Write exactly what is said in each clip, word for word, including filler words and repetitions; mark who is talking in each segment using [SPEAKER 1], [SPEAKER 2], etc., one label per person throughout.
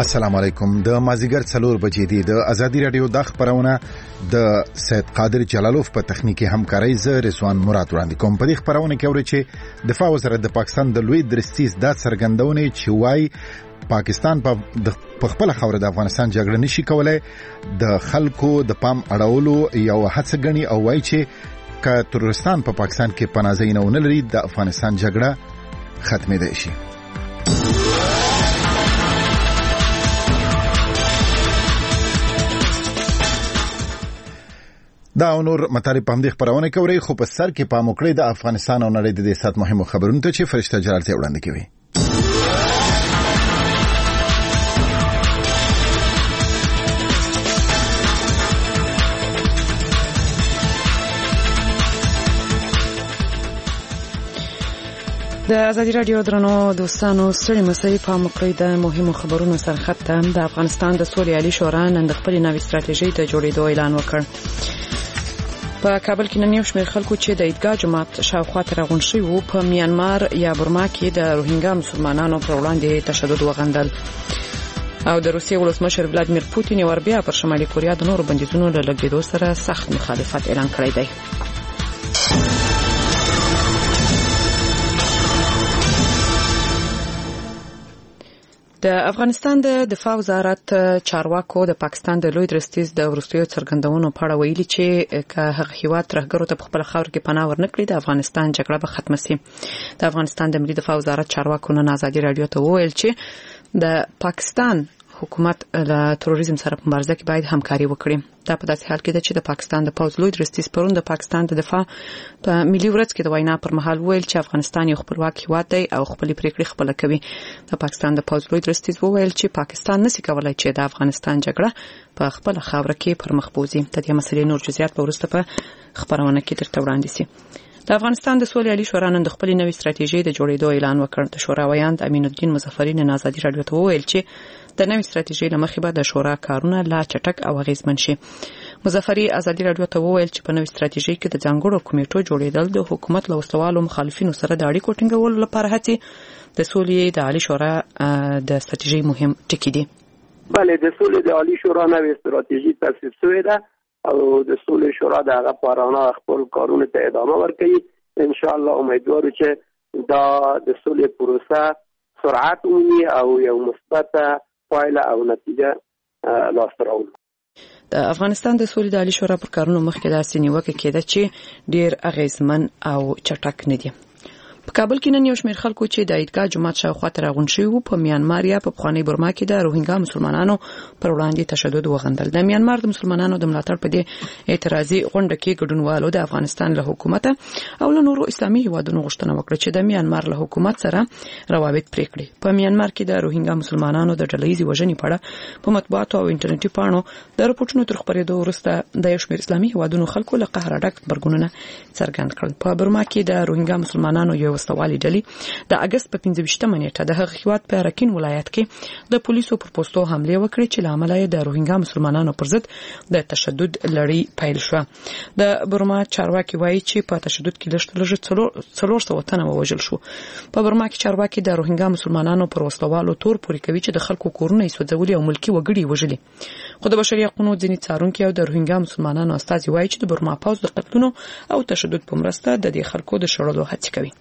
[SPEAKER 1] السلام علیکم. د مازیګر څلور بجې دي. د ازادي رادیو د خبرونه د سید قادر جلالوف په تخنیکی همکارۍ ز رضوان مراد وړاندې کوم. په دې خبرونه کې اوري چې دفاع وزارت د پاکستان د لوی درستیز د څرګندونې چې وای پاکستان په خپل خوره د افغانستان جګړه نشي کولای د خلکو د پام اړولو یو هڅه غني او وای چې ک ترورستان په پا پاکستان کې پناهځای نه لري د افغانستان جګړه ختمېدای شي. دا نور مطالب په همدې خبرونه کوي خو په سر کې پام وکړئ د افغانستان او نړۍ د دې سات مهمو خبرونو ته چې فرشته جلالتي وړاندې کوي.
[SPEAKER 2] د ازادي رادیو درنو دوستانو ستړي مسئلې پام وکړئ د مهمو خبرونو سره خط د افغانستان د سولې عالی شورا نن د خپل نوې ستراتیژۍ د جوړېدو اعلان وکړ. په کابل کې نن یو شمېر خلکو چې د عیدګاه جماعت شاوخوا ته راغونډ شوي وو په میانمار یا برما کې د روهینګا مسلمانانو پر وړاندې تشدد وغندل او د روسیې ولسمشر ولادیمیر پوتین یو بیا پر شمالي کوریا د نورو بندیزونو له لګېدو سره سخت مخالفت اعلان کړی دی. د افغانستان د دفاع وزارت چارواکو د پاکستان د لوی درستیز د وروستیو څرګندونو په اړه ویلي چې که هغه هیواد ترهګرو ته په خپل خاور کې پناه ورنکړي د افغانستان جګړه به ختمه شي. د افغانستان د ملي دفاع وزارت چارواکو نن ازادي رادیو ته وویل چې د پاکستان حکومت له تروریزم سره په مبارزه کې باید همکاري وکړي. دا په داسې حال کې ده چې د پاکستان د پوځ لوی درستیز پرون د پاکستان د دفاع په ملي ورځ کې د وینا پر مهال ویل چې افغانستان یو خپلواک هیواد دی او خپل پریکړې خپل کوي. د پاکستان د پوځ لوی درستیز وویل چې پاکستان نشي کولای چې د افغانستان جګړه په خپل خاور کې پر مخ بوزي. د دې مسلې نور جزئیات په وروسته په خبرونه کې درته وړاندې شي. د افغانستان د سولې عالی شورا نن د خپل نوې ستراتیژۍ د جوړېدو اعلان وکړ. د شورا ویاند امین الدین مظفری نن ازادي رادیو ته وویل چې د نوې ستراتیژۍ لمخې به د شورا کارونه لا چټک او اغیزمن شي. مظفری ازادي رادیو ته وویل چې په نوې ستراتیژۍ کې د ځانګړو کمیټو جوړېدل د حکومت له وسلوالو مخالفینو سره د اړیکو ټینګولو لپاره هڅې د سولې د عالی شورا د ستراتیژۍ مهم ټکي دي.
[SPEAKER 3] بله د سولې د عالی شورا نوې ستراتیژي تصویب شوې ده او د سولې شورا د هغه پارانه خپل کارونه ته ادامه ورکوي. ان شاء الله امیدوارو چې دا د سولې پروسه سرعت ومومي او یو مثبت پایله او نتیجه لاسته راوړي.
[SPEAKER 2] د افغانستان د سولې د عالی شورا پر کارونو مخکې داسې نیوکه کېده چې ډیر اغیزمن او چټک نه دي. په کابل کې نن یو شمېر خلکو چې د عیدګاه جماعت شاوخوا ته راغونډ شوي وو په میانمار یا په پخواني برما کې د روهینګا مسلمانانو پر وړاندې تشدد وغندل. د میانمار د مسلمانانو د ملاتړ په دې اعتراضي غونډه کې ګډونوالو د افغانستان له حکومت او له نورو اسلامي هیوادونو غوښتنه وکړه چې د میانمار له حکومت سره روابط پرې کړي. په میانمار کې د روهینګا مسلمانانو د ډلهیزې وژنې په اړه په مطبوعاتو او انټرنیټي پاڼو د راپورټونو تر خپرېدو وروسته د یو شمېر اسلامي هیوادونو خلکو له قهره ډک غبرګونونه څرګند کړل. په برما کې د روهینګا مسلمانانو یو وسلوالي ډلې د اگست په پنځه ویشتمه نیټه د هغه هیواد په راکین ولایت کې د پولیسو پر پوسټو حمله وکړه چې له امله د روهینګا مسلمانانو پر ضد د تشدد لړۍ پیل شوه. د برما چارواکي وایي چې په تشدد کې لږ لږ څلور سوه تنه ووژل شو. په برما کې چارواکي د روهینګا مسلمانانو پر وسلوالو تور پورې کوي چې د خلکو کورونه یې سوځولي او ملکي وګړي وژلي. خو د بشري حقوقو ځینې څارونکي او د روهینګا مسلمانانو استازي وایي چې د برما پوځ د قتلونو او تشدد په مرسته د دې خلکو د شړلو هڅې کوي.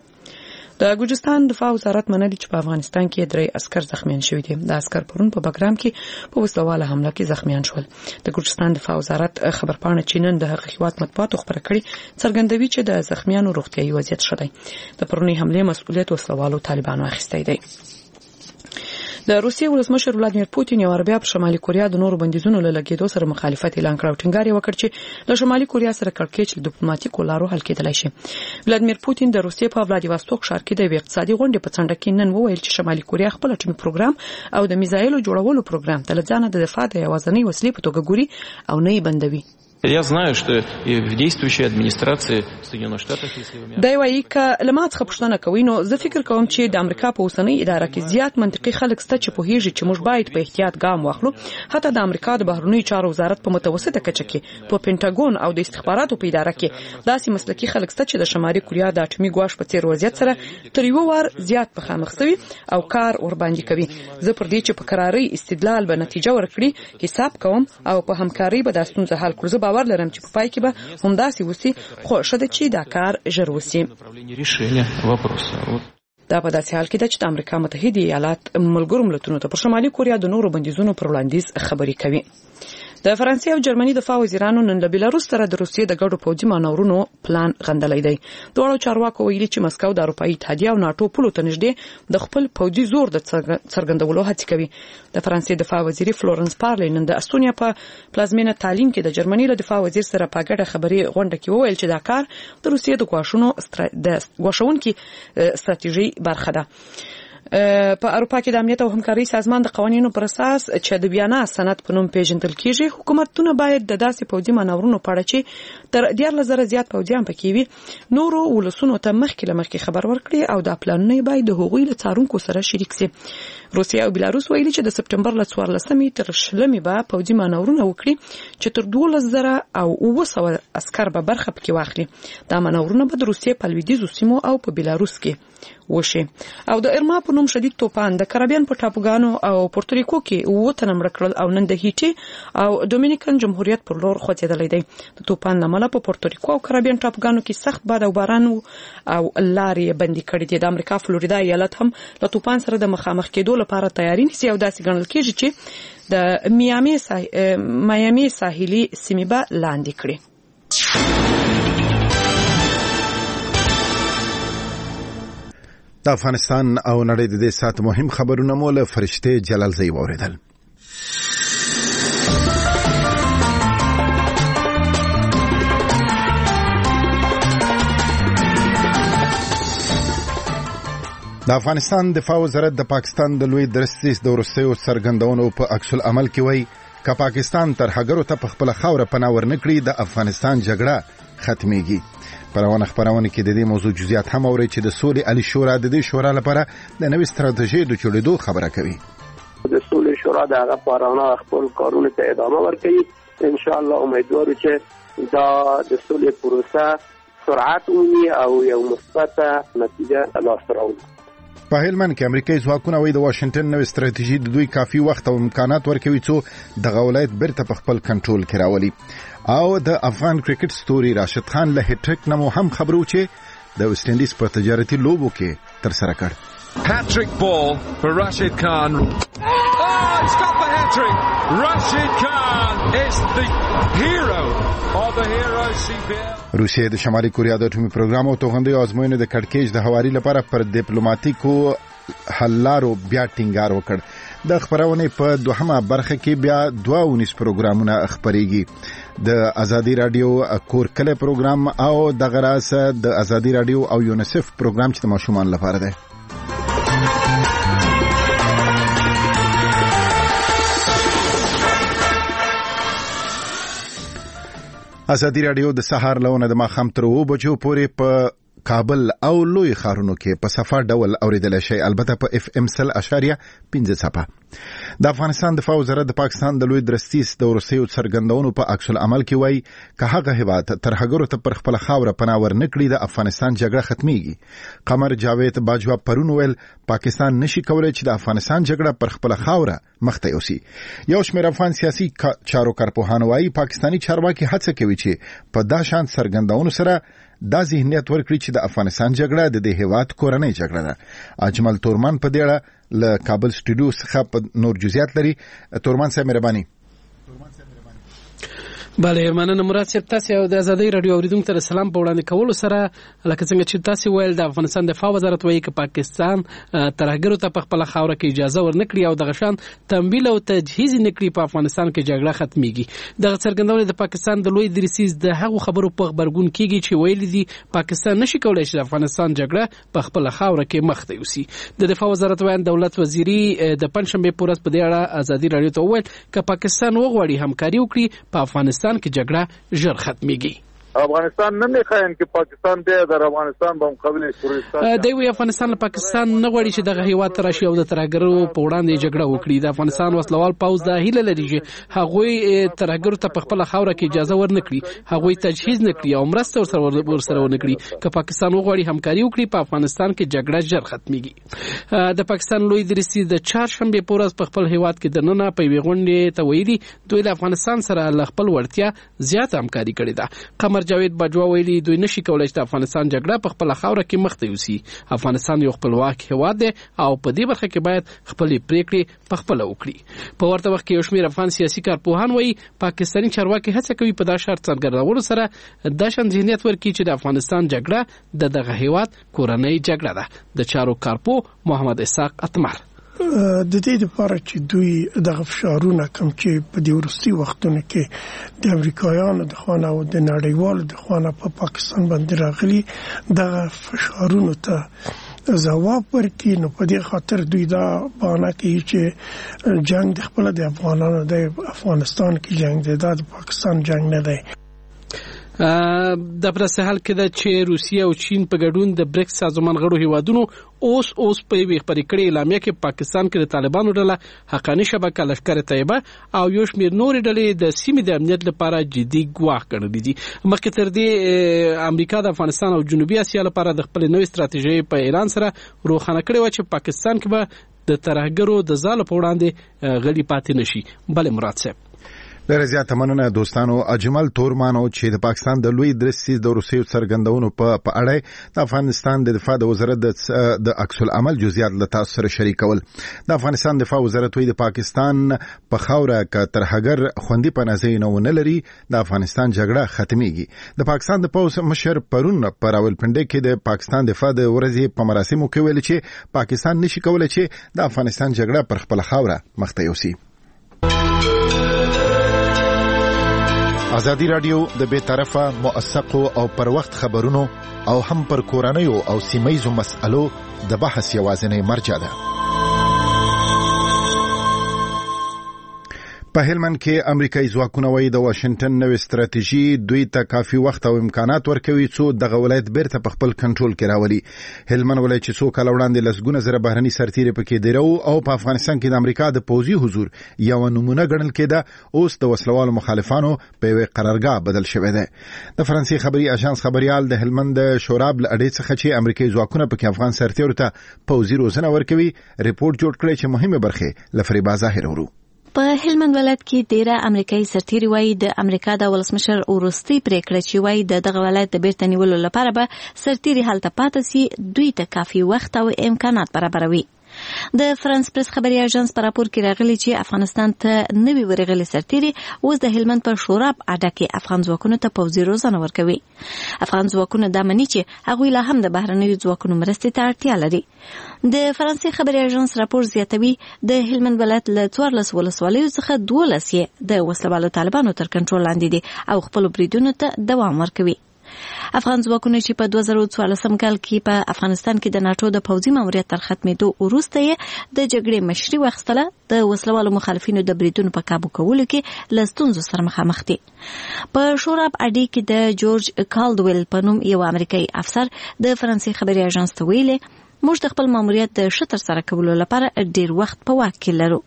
[SPEAKER 2] د ګوجستان دفاع وزارت منلي چې په افغانستان کې درې عسكر زخمیان شوي دي. د عسكر پرون په بګرام کې په وسلواله حمله کې زخمیان شول. د ګوجستان دفاع وزارت خبرپاڼه چې نن د هغه هیواد مطبوعاتو خبره کړې څرګندوي چې د زخمیانو روغتیايي وضعیت ښه دی. د پرونی حمله مسؤلیت وسلوالو طالبانو اخیستی دی. د روسیې ولسمشر ولادیمیر پوتین یو بیا په شمالي کوریا د نورو بندیزونو له لګېدو سره مخالفت اعلان کړ او ټینګار یې وکړ چې له شمالي کوریا سره کړکېچ له ډیپلوماټیکو لارو حل کېدلای شي. ولادیمیر پوتین د روسیې په ولادیواستوک ښار کې د یوې اقتصادي غونډې په څنډه کې نن وویل چې شمالي کوریا خپل اټومي پروګرام او د میزایلو جوړولو پروګرام ته له ځانه د دفاع د یوازینۍ وسیلې په توګه ګوري او نه یې بندوي.
[SPEAKER 4] Я знаю, что и в действующей администрации Соединенных Штатов, если вы меня...
[SPEAKER 2] دا وایي که لمات څخه پوښتنه کوي نو زه فکر کوم چې د امریکا په اوسنۍ اداره کې زیات منطقي خلک شته چې پوهیږي چې موږ باید په احتیاط ګام واخلو. حتی د امریکا د بهرنیو چارو وزارت په متوسطه کچه کې په پینټاګون او د استخباراتو په اداره کې داسې مسلکي خلک شته چې د شمالي کوریا د اټومي ګواښ په څیر وضعیت سره تر یو وار زیات مخامخ شوي او کار ورباندې کوي. زه پر دې چې په قراري استدلال به نتیجه ورکړي حساب کوم او په همکاري به د ستونزې حل کړو. زه باور لرم چې په پای کې به همداسې وسی خو ښه ده چې دا کار ژر وسی. دا په داسې حال کې ده چې د امریکا متحده ایالات ملګرو ملتونو ته پر شمالي کوریا د نورو بندیزونو پر وړاندیز خبرې کوي. د فرانسې او جرمني دفاع وزیرانو نن له بیلاروس سره د روسیې د ګډو پوځي مانورونو پلان غندلی دی. دواړو چارواکو ویلي چې مسکو د اروپایي اتحادیه او ناټو پولو ته نږدې د خپل پوځي زور د څرګندولو هڅې کوي. د فرانسې دفاع وزیر فلورنس پارلی نن د استونیا په پلازمینه تالین کې د جرمني له دفاع وزیر سره په ګډه خبري غونډه کې وویل چې دا کار د روسیې د ګواښونو د ګواښونکو ستراتیژي برخه ده. په اروپا کې د امنیت او همکاري سازمان د قوانینو پر اساس چې د بیانا سند په نوم پیژندل کیږي حکومتونه باید د داسې پوځي مانورونو په اړه چې تر دیارلس زره زیات پوځیان پکې وي نورو ولسونو ته مخکې له مخکې خبر ورکړي او دا پلانونه باید د هغوی له څارونکو سره شریک شي. روسیا او بیلاروس ویلي چې د سپټمبر له څوارلسمې تر شلمې به پوځي مانورونه وکړي چې تر دولس زره او اوه سوه عسکر به برخه پکې واخلي. دا مانورونه به د روسیې په لویدیځو سیمو او په بیلاروس کې وشي. او د ارما په نوم شدید توپان د کریبین په ټاپوګانو او پورتوریکو کې اووه تنه مړه کړل او نن د هیټي او ډومینیکن جمهوریت پر لور خوځېدلی دی. د توپان له امله په پورتوریکو او کریبین ټاپوګانو کې سخت باد او باران او لارې بندي کړې دي. د امریکا فلوریدا ایالت هم له توپان سره د مخامخ کېدو لپاره تیاری نیسي او داسې ګڼل کېږي چې د میامي ساح... میامي ساحلي سیمې به لاندې کړي.
[SPEAKER 1] د افغانستان او نړۍ د دې سات مهم خبرونه مو له فرشته جلال زئی اوریدل. د افغانستان دفاع وزارت د پاکستان د لوی درستیز د وروستیو څرګندونو په عکس العمل کې وایي که پاکستان ترهګرو ته په خپل خاوره پناه ورنکړي د افغانستان جګړه ختميږي. پرونه خبرونه کې د دې موضوع جزئیات هم اوري چې د سولې علي شورا د دې شورا لپاره د نوې ستراتیژي د جوړېدو خبره کوي.
[SPEAKER 3] د سولې شورا د هغه پرونه خپل کارونه ته ادامه ورکوي. ان شاء الله امیدوارو چې دا د سولې پروسه سرعت ومومي او یو مثبت نتیجه ترلاسه راوړي.
[SPEAKER 1] په هلمند کې امریکایي ځواکونه وایي د واشنگټن نوې ستراتیژي د دوی کافي وخت او امکانات ورکوي چې د غولایت بیرته په خپل کنټرول کې راولي. او د افغان کرکټ ستوري راشد خان له هټریک نمو هم خبرو چې د ویسټ انډیز په تجارتي لوبو کې تر سره کړ.
[SPEAKER 5] Hat-trick ball for Rashid Khan. Oh, he's got the hat-trick. Rashid Khan is the hero of the Hero C P L.
[SPEAKER 1] روسیې د شمالي کوریا د اټومي پروګرام او توغندي ازموینې د کړکېچ د هواري لپاره پر ډیپلوماټیکو حل لارو بیا ټینګار وکړ. د خبرونه په دوهمه برخه کې بیا دوه ونیس پروګرامونه خبريږي. د ازادي رادیو کور کله پروګرام او د غراسه د ازادي رادیو او یونیسف پروګرام چې د ماشومان لپاره دی. ازادي رادیو د سهار لونه د ماخام تر و بجو پورې په کابل او لوی خارونو کې په صفه ډول اوریدل شي، البته په اف ام سل اشاریه پنځه صفه. د افغانستان دفاع وزارت د پاکستان د لوی درستیز د ورسېو څرګندونو په عکس العمل کې وایي که هغه هیواد ترهګرو ته پر خپل خاوره پناه ورنکړي د افغانستان جګړه ختميږي. قمر جاوید باجوا پرون ویل پاکستان نشي کولای چې د افغانستان جګړه پر خپل خاوره مخته یوسي. یو شمېر افغان سیاسي چارو کارپوهان وایي پاکستاني چارواکي هڅه کوي چې په دا شان څرګندونو سره دا ذهنیت ورکړي چې د افغانستان جګړه د دې هیواد کورنۍ جګړه ده. اجمل تورمان په دې اړه له کابل سټوډیو څخه نور جزئیات لري. تورمان صاحب مهرباني.
[SPEAKER 6] بله مننه مراد صاحب، تاسو او د ازادي رادیو اوریدونکو ته سلام په وړاندې کولو سره لکه څنګه چې تاسو ویل د افغانستان دفاع وزارت وایي چې پاکستان ترهګرو ته په خپل خاوره کې اجازه ورنکړي او د غشان تمویل او تجهیز نکړي په افغانستان کې جګړه ختميږي. د څرګندونې د پاکستان د لوی درسیز د هغو خبرو په خبرګون کېږي چې ویل دي پاکستان نشي کولای چې د افغانستان جګړه په خپل خاوره کې مخته یوسي. د دفاع وزارت وایي دولت وزیری د پنځشنبه په ورځ په دې اړه ازادي رادیو ته وویل چې پاکستان وغواړي همکاري وکړي په افغانستان افغانستان کې جګړه ژر ختميږي.
[SPEAKER 7] افغانستان نه میخواین چې پاکستان دی در افغانستان په مقابل کورستان
[SPEAKER 6] دی وی افغانستان له پاکستان نه غواړي چې دغه هیواد ته راشي او د ترهګرو په وړاندې جګړه وکړي. د افغانستان وسلوال پوځ د هیله لري چې هغوی ترهګرو ته په خپل خاوره کې اجازه ورنکړي، هغوی تجهیز نکړي او مرسته ورسره ورسره ونکړي. که پاکستان وغواړي همکاري وکړي په افغانستان کې جګړه ژر ختميږي. د پاکستان لوی درسي د چهارشنبه په ورځ په خپل هیواد کې د نننه په وی غونډې ته ویلي دوی له افغانستان سره له خپل وړتیا زیات همکاري کړې ده. قمر جاوید باجوا ویلي دوی نشي کولای چې د افغانستان جګړه په خپل خاوره کې مخ ته یوسي. افغانستان یو خپلواک هیواد دی او په دې برخه کې باید خپل پریکړې په خپل وکړي. په ورته وخت کې یو شمېر افغان سیاسي کارپوهان وایي پاکستاني چارواکي هڅه کوي په دا شرط څرګندولو سره د شان ذهنیت ورکړي چې د افغانستان جګړه د دغه هیواد کورنۍ جګړه ده. د چارو کارپو محمد اسحاق اتمر
[SPEAKER 8] د دې لپاره چې دوی دغه فشارونه کم چې په دې ورستي وختونو کې د امریکایانو د خوانه او د نړیوالو د خوانه په پاکستان باندې راغلي دغه فشارونو ته ځواب ورکړي، نو په دې خاطر دوی دا بهانه کوي چې جنگ د خپل د افغانانو د افغانستان کې جنگ دی، دا د پاکستان جنگ نه دی.
[SPEAKER 6] د پرسه حل کې د چې روسیه او چین په ګډون د بریکس سازمان غړو هیوادونو اوس اوس په وی خبرې کړې اعلامیه کې پاکستان کې د طالبانو ډله حقاني شبکه لشکره طیبه او یو شمېر نورې ډلې د سیمې د امنیت لپاره جدي ګواښ ګڼلې دي. مخکې تر دې امریکا د افغانستان او جنوبي اسیا لپاره د خپل نوې ستراتیژۍ په اعلان سره روښانه کړې و چې پاکستان کې به د ترهګرو د ځاله په وړاندې غلي پاتې نشي. بل مراد صاحب
[SPEAKER 1] ډېر زیات مننه دوستانو. اجمل تورمانو چې د پاکستان د لوی درسي د روسیې څرګندونو په اړه د افغانستان د دفاع د وزارت د عکس العمل جزئیات له تاسو سره شریکول. د افغانستان دفاع وزارت وی د پاکستان په خاوره ک ترهګر خوندي پنځه نه ونلري د افغانستان جګړه ختميږي. د پاکستان د پوز مشر پرون په راولپنډي کې د پاکستان دفاع د ورځې په مراسمو کې ویل چې پاکستان نشي کولای چې د افغانستان جګړه پر خپل خاوره مخ ته یوسي. ازادي رادیو د بے طرفه موثقو او پر وخت خبرونو او هم پر کورنیو او سیمایزو مسألو د بحث یوازینی مرجع ده. په هلمند کې امریکایي ځواکونه وایي د واشنگټن نوې ستراتیژي دوی ته کافي وخت او امکانات ورکوي څو دغه ولایت بیرته په خپل کنټرول کې راولي. هلمند ولایت چې څو کال وړاندې لسګونه زره بهرني سرتیري پکې دیرو او په افغانستان کې د امریکا د پوځي حضور یو نمونه ګڼل کېده، اوس د وسلوالو مخالفانو په یوه قرارګاه بدل شوی دی. د فرانسې خبري اژانس خبريال د هلمند شوراب له اړې څخه چې امریکایي ځواکونه پکې افغان سرتیرو ته پوځي روزنه ورکوي ریپورت جوړ کړی چې مهمه برخه لفریبا ظاهر ورو.
[SPEAKER 9] په هلمند ولایت کې ډیره امریکایي سرتیري وایي د امریکا د ولسمشر وروستي پریکړه چې وایي د دغه ولایت د بیرته نیولو لپاره به سرتیري هلته پاتې سي دوی ته کافي وخت او امکانات برابروي. د فرانس پریس خبري اژانس په راپور کې راغلي چې افغانستان ته نوي ورغلي سرتیري اوس د هلمند په شوراب اډه کې افغان ځواکونو ته پوځي روزنه ورکوي. افغان ځواکونه دا مني چې هغوی لا هم د بهرنیو ځواکونو مرستې ته اړتیا لري. د فرانسې خبري اژانس راپور زیاتوي د هلمند ولایت له څوارلس ولسوالیو څخه دولس یې د وسلوالو طالبانو تر کنټرول لاندې دي او خپل بریدونو ته دوام ورکوي. افغان ځواکونه چې په دوه زره څوارلسم کال کې په افغانستان کې د ناتو د پوځي ماموریت تر ختمېدو وروسته یې د جګړې مشري واخیستله د وسلوالو مخالفینو د بریدونو په کابو کولو کې له ستونزو سره مخامخ دي. په شوراب اډې کې د جورج کالدویل په نوم یو امریکایي افسر د فرانسې خبري اژانس ته ویلي موږ د خپل ماموریت د ښه ترسره کولو لپاره ډېر وخت په واک کې لرو.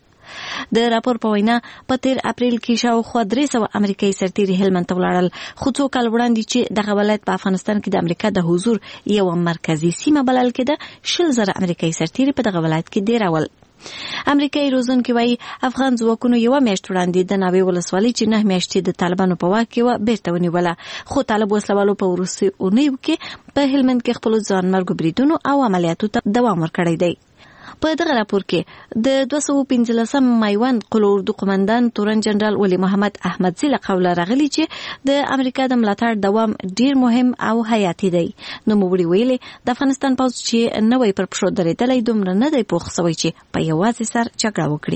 [SPEAKER 9] د راپور په وینا په تیر اپریل کې شاوخوا درې سوه امریکایي سرتیري هلمند ته ولاړل، خو څو کال وړاندې چې دغه ولایت په افغانستان کې د امریکا د حضور یوه مرکزي سیمه بلل کېده شل زره امریکایي سرتیري په دغه ولایت کې دیرول. امریکایي روزونکي وایي افغان ځواکونو یوه میاشت وړاندې د ناوې ولسوالۍ چې نه میاشتې د طالبانو په واک کې وه بیرته ونیوله، خو طالب وسلوالو په وروستیو اونیو کې په هلمند کې خپلو ځانمرګو بریدونو او عملیاتو ته دوام ورکړی دی. په دغه راپور کې د دوه سوه پنځلسم مایوند قلو اردو قمندان تورن جنرال ولی محمد احمدزي له قوله راغلي چې د امریکا د ملاتړ دوام ډیر مهم او حیاتي دی. نو موږ ویلي د افغانستان پوځ چې نوې پر پښو درېدلی دومره نه دی پوخ سوی چې په یوازې سر جګړه وکړي.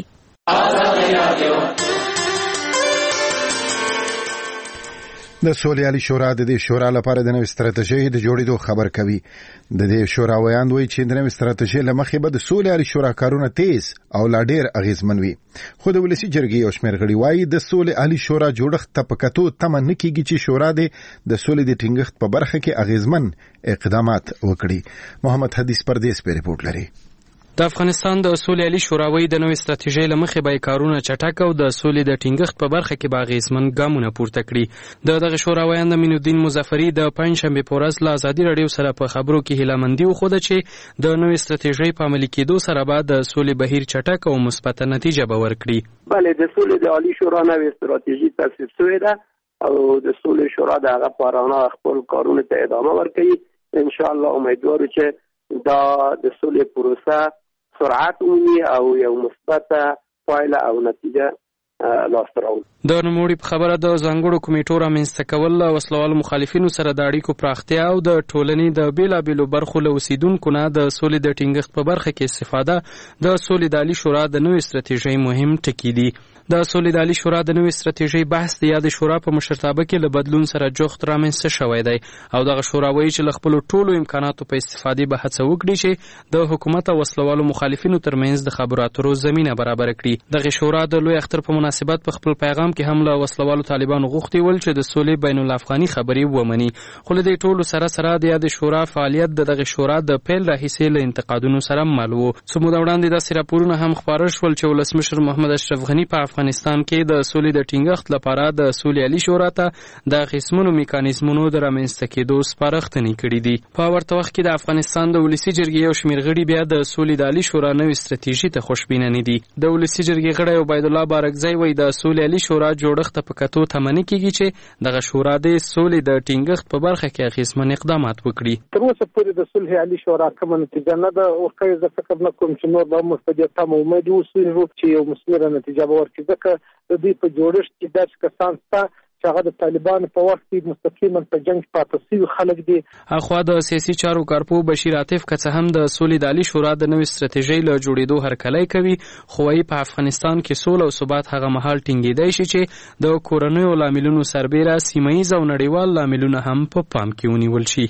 [SPEAKER 1] د سولې عالي شورا د دې شورا لپاره د نوې ستراتیژۍ د جوړېدو خبر کوي. د دې شورا ویاند وایي چې د نوې ستراتیژۍ له مخې به د سولې عالي شورا کارونه تیز او لا ډېر اغېزمن وي. خو د ولسي جرګې یو شمېر غړي وایي د سولې عالي شورا جوړښت ته په کتو تمه نه کېږي چې شورا د سولې د ټینګښت په برخه کې اغېزمن اقدامات وکړي. محمد حدیث پردیس په ریپورت لري.
[SPEAKER 10] د افغانستان د سولې عالي شوراوي د نوې ستراتیژۍ له مخې به کارونه چټک او د سولې د ټینګښت په برخه کې به اغېزمن ګامونه پورته کړي. د دغه شوراویان د مینودین مظفري د پنځشنبې په ورځ له ازادي راډیو سره په خبرو کې هیلهمندي وښوده چې د نوې ستراتیژۍ په عملي کېدو سره به د سولې بهیر چټک او مثبت نتیجه به ورکړي.
[SPEAKER 3] بله د سولې د عالي شورا نوې ستراتیژي تاسیس شوې ده او د سولې شورا د هغه پارانه خپل کارونه ته ادامه ورکوي. ان شاء الله امیدوارو چې دا د سولې پروسه سرعت ومني او یو مثبت پایله او نتیجه لاسته راوړي.
[SPEAKER 10] د نوموړي په خبره د ځانګړو کمیټو رامنځته کول له وسلوالو مخالفینو سره د اړیکو پراختیا او د ټولنې د بیلابیلو برخو له اوسیدونکو نه د سولې د ټینګښت په برخه کې استفاده د سولې د عالي شورا د نوې ستراتیژۍ مهم ټکي دي. د سولې د عالي شورا د نوې ستراتیژۍ بحث د یاد شورا په مشرتابه کې له بدلون سره جوخت رامنځته شوی دی او دغه شورا وایي چې له خپلو ټولو امکاناتو په استفادې به هڅه وکړي چې د حکومت او وسلوالو مخالفینو ترمنځ د خبرو اترو زمینه برابر کړي. دغه شورا د لوی اختر په مناسبت په خپل پیغام کې هم له وسلوالو طالبانو غوښتي ول چې د سولې بین الافغاني خبرې ومني. خو له دې ټولو سره سره د یاد شورا فعالیت د دغه شورا د پیل راهیسې له انتقادونو سره مل و. څو موده وړاندې داسې راپورونه هم خپاره شول چې ولسمشر محمد اشرف غني په افغانستان کې د سولې د ټینګښت لپاره د سولې عالي شورا ته د قسمونو میکانیزمونو د رامنځته کېدو سپارښتنې کړې دي. په ورته وخت کې د افغانستان د ولسي جرګې یو شمېر غړي بیا د سولې د عالي شورا نوې ستراتیژي ته خوشبینه نه دي. د ولسي جرګې غړی عبید الله بارکزی وایي د سولې عالي شورا جوړښت ته په کتو تمه نه کېږي چې دغه شورا د سولې د ټینګښت په برخه کې اغېزمن اقدامات وکړي.
[SPEAKER 11] تر اوسه پورې د صلح عالي شورا کومه نتیجه نه ده ورکړې. زه فکر نه کوم چې نور به موږ په دې تمه امید اوسو چې یو مثمره نتیجه به ورکړي، ځکه د دوی په جوړښت کې داسې کسان شته چې هغه د طالبانو په وخت کې مستقیما په جنګ پاتې شوي خلک دي.
[SPEAKER 10] اخوا د سیاسي چارو کارپو بشیر عاطف که څه هم د سولې د عالي شورا د نوې ستراتیژۍ له جوړېدو هرکلی کوي، خو وايي په افغانستان کې سوله او ثبات هغه مهال ټینګېدی شي چې د کورنیو لاملونو سربیره سیمه ییز او نړیوال لاملونه هم په پام کې ونیول شي.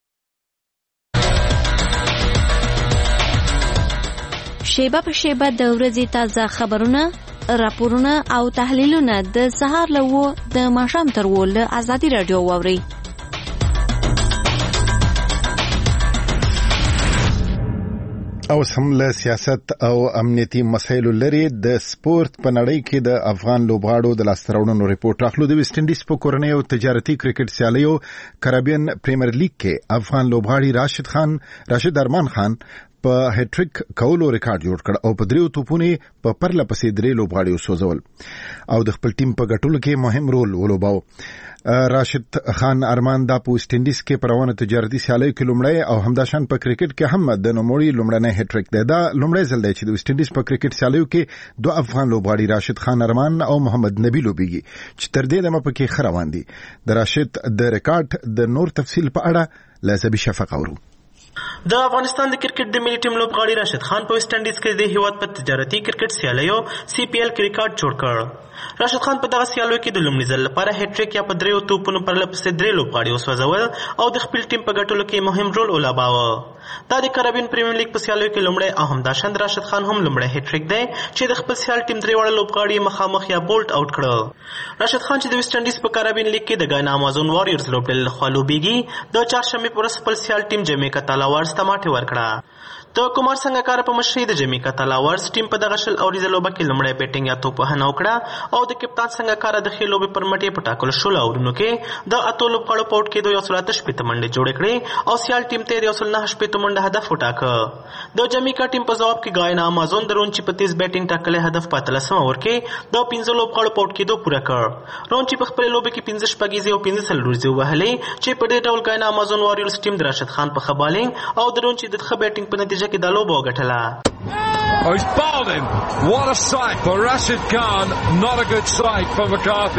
[SPEAKER 9] شیبه په شیبه د ورځې تازه خبرونه، راپورونه او تحلیلونه د سهار له و د ماښام تر و له ازادي راډیو واورئ.
[SPEAKER 1] اوس هم له سیاست او امنیتي مسایلو لري د سپورت په نړۍ کې د افغان لوبغاړو د لاسته راوړنو ریپورت اخلو. د ویسټ انډیز په کورنۍ او تجارتي کرکټ سیالیو کریبین پریمیر لیګ کې افغان لوبغاړي راشد خان راشد ارمان خان په هټریک کولو ریکارډ جوړ کړ او په دریو توپونو په پرله پسې درې لوبغاړي وسوځول او د خپل ټیم په ګټلو کې مهم رول ولوباو. راشد خان ارمان دا په ویسټ انډیز کې په روانه تجارتي سیالیو کې لومړی او همداشان په کرکټ کې هم د نوموړي لومړنی هټریک دی. دا لومړی ځل دی چې د ویسټ انډیز په کرکټ سیالیو کې دوه افغان لوبغاړي راشد خان ارمان او محمد نبی لوبېږي چې تر دې دمه پکې ښه روان دي. د راشد د ریکارډ د نور تفصیل په اړه له زبی شفق اورو.
[SPEAKER 12] د افغانستان د کرکټ د ملي ټیم لوبغاړي راشد خان په ویسټ انډیز کې د هیواد په تجارتي کرکټ سیالیو سی پی ایل کې ریکارډ جوړ کړ. راشد خان په دغه سیالیو کې د لومړي ځل لپاره هټریک یا په دریو توپونو پرله پسې درې لوبغاړي وسوځول او د خپل ټیم په ګټلو کې مهم رول ولوباوه. دا د کریبین پریمیر لیګ په سیالیو کې لومړی او همداشان راشد خان هم لومړی هټریک دی چې د خپل سیال ټیم درې واړه لوبغاړي مخامخ یا بولټ اوټ کړ. راشد خان چې د ویسټ انډیز په کریبین لیګ کې د ګانا امازون واريورز لوبډلې لخوا لوبېږي، د چهارشنبې په ورځ خپل سیال ټیم جمیکا تالاوارز ته ماتې ورکړه. د کومار سنگکار په مشرۍ د جمیکا تالاورز ټیم په دغه شل اوریزه لوبه کې لومړی بیټینګ یا توپ وهنه وکړه او د کپتان سنگکار د ښې لوبې پر مټ یې په ټاکلو شلو اورونو کې د اتو لوبغاړو په اوټ کېدو یو سل اته شپېته منډې جوړې کړې او سیال ټیم ته یې یو سل نهه شپېته منډه هدف وټاکه. د جمیکا ټیم په ځواب کې ګاینا امازون د رونچي په تیز بیټینګ ټاکلی هدف په اتلسمه اوور کې د پنځه لوبغاړو په اوټ کېدو پوره کړ. رونچي په خپلې لوبې کې پنځه شپږیزې او پنځه څلوریزې ووهلې چې په دې ډول ګاینا امازون واريورز ټیم د راشد خان په ښه بالینګ او د رونچي د ښه بیټینګ په نتیجه کې دا لوبه وګټله.
[SPEAKER 5] Oh, he's bowled him. What a sight for Rashid Khan. Not a good sight for McCarthy.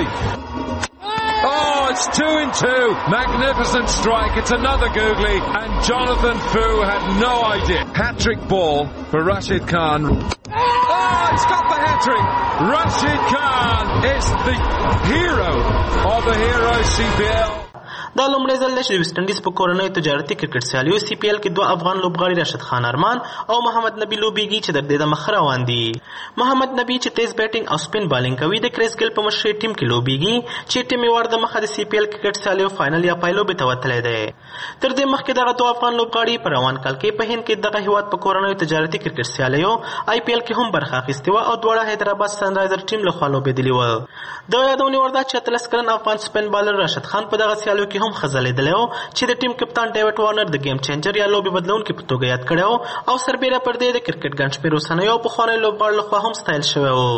[SPEAKER 5] Oh, it's two and two. Magnificent strike. It's another googly. And Jonathan Fu had no idea. Hat-trick ball for Rashid Khan. Oh! he's got the hat-trick. Rashid Khan is the hero of the Hero C P L.
[SPEAKER 12] دا لومړی ځل دی چې د ویسټ انډیز په کورنیو تجارتي کرکټ سیالیو سی پی ایل کې دوه افغان لوبغاړي راشد خان ارمان او محمد نبی لوبیږي چې د دې د مخ روان دي. محمد نبی چې تیز بیټینګ او سپین بالینګ کوي د کریس ګیل په مشرۍ ټیم کې لوبیږي چې ټیم یې ور د مخه د سی پی ایل کرکټ سیالیو فائنل یا پایلوبې ته وتلی دی. تر دې مخکې دغه دوه افغان لوبغاړي په روان کال کې په هند کې دغه هیواد په کورنیو تجارتي کرکټ سیالیو آی پی ایل کې هم برخه اخیستې وه او دواړه حیدرآباد سنرایزر ټیم لخوا لوبېدلي وه. د یادونې وړ ده چې اتلس کلن افغان سپین بالر راشد خان په دغه سیالیو کې هم ښه ځلېدلی و چې د ټیم کپتان ډیوډ وارنر د گیم چینجر یا لوبې بدلونکي په توګه یاد کړی و او سربیره پر دې د کرکټ ګڼ شمېر اوسنیو او پخوانیو لوبغاړو لخوا هم ستایل شوی و.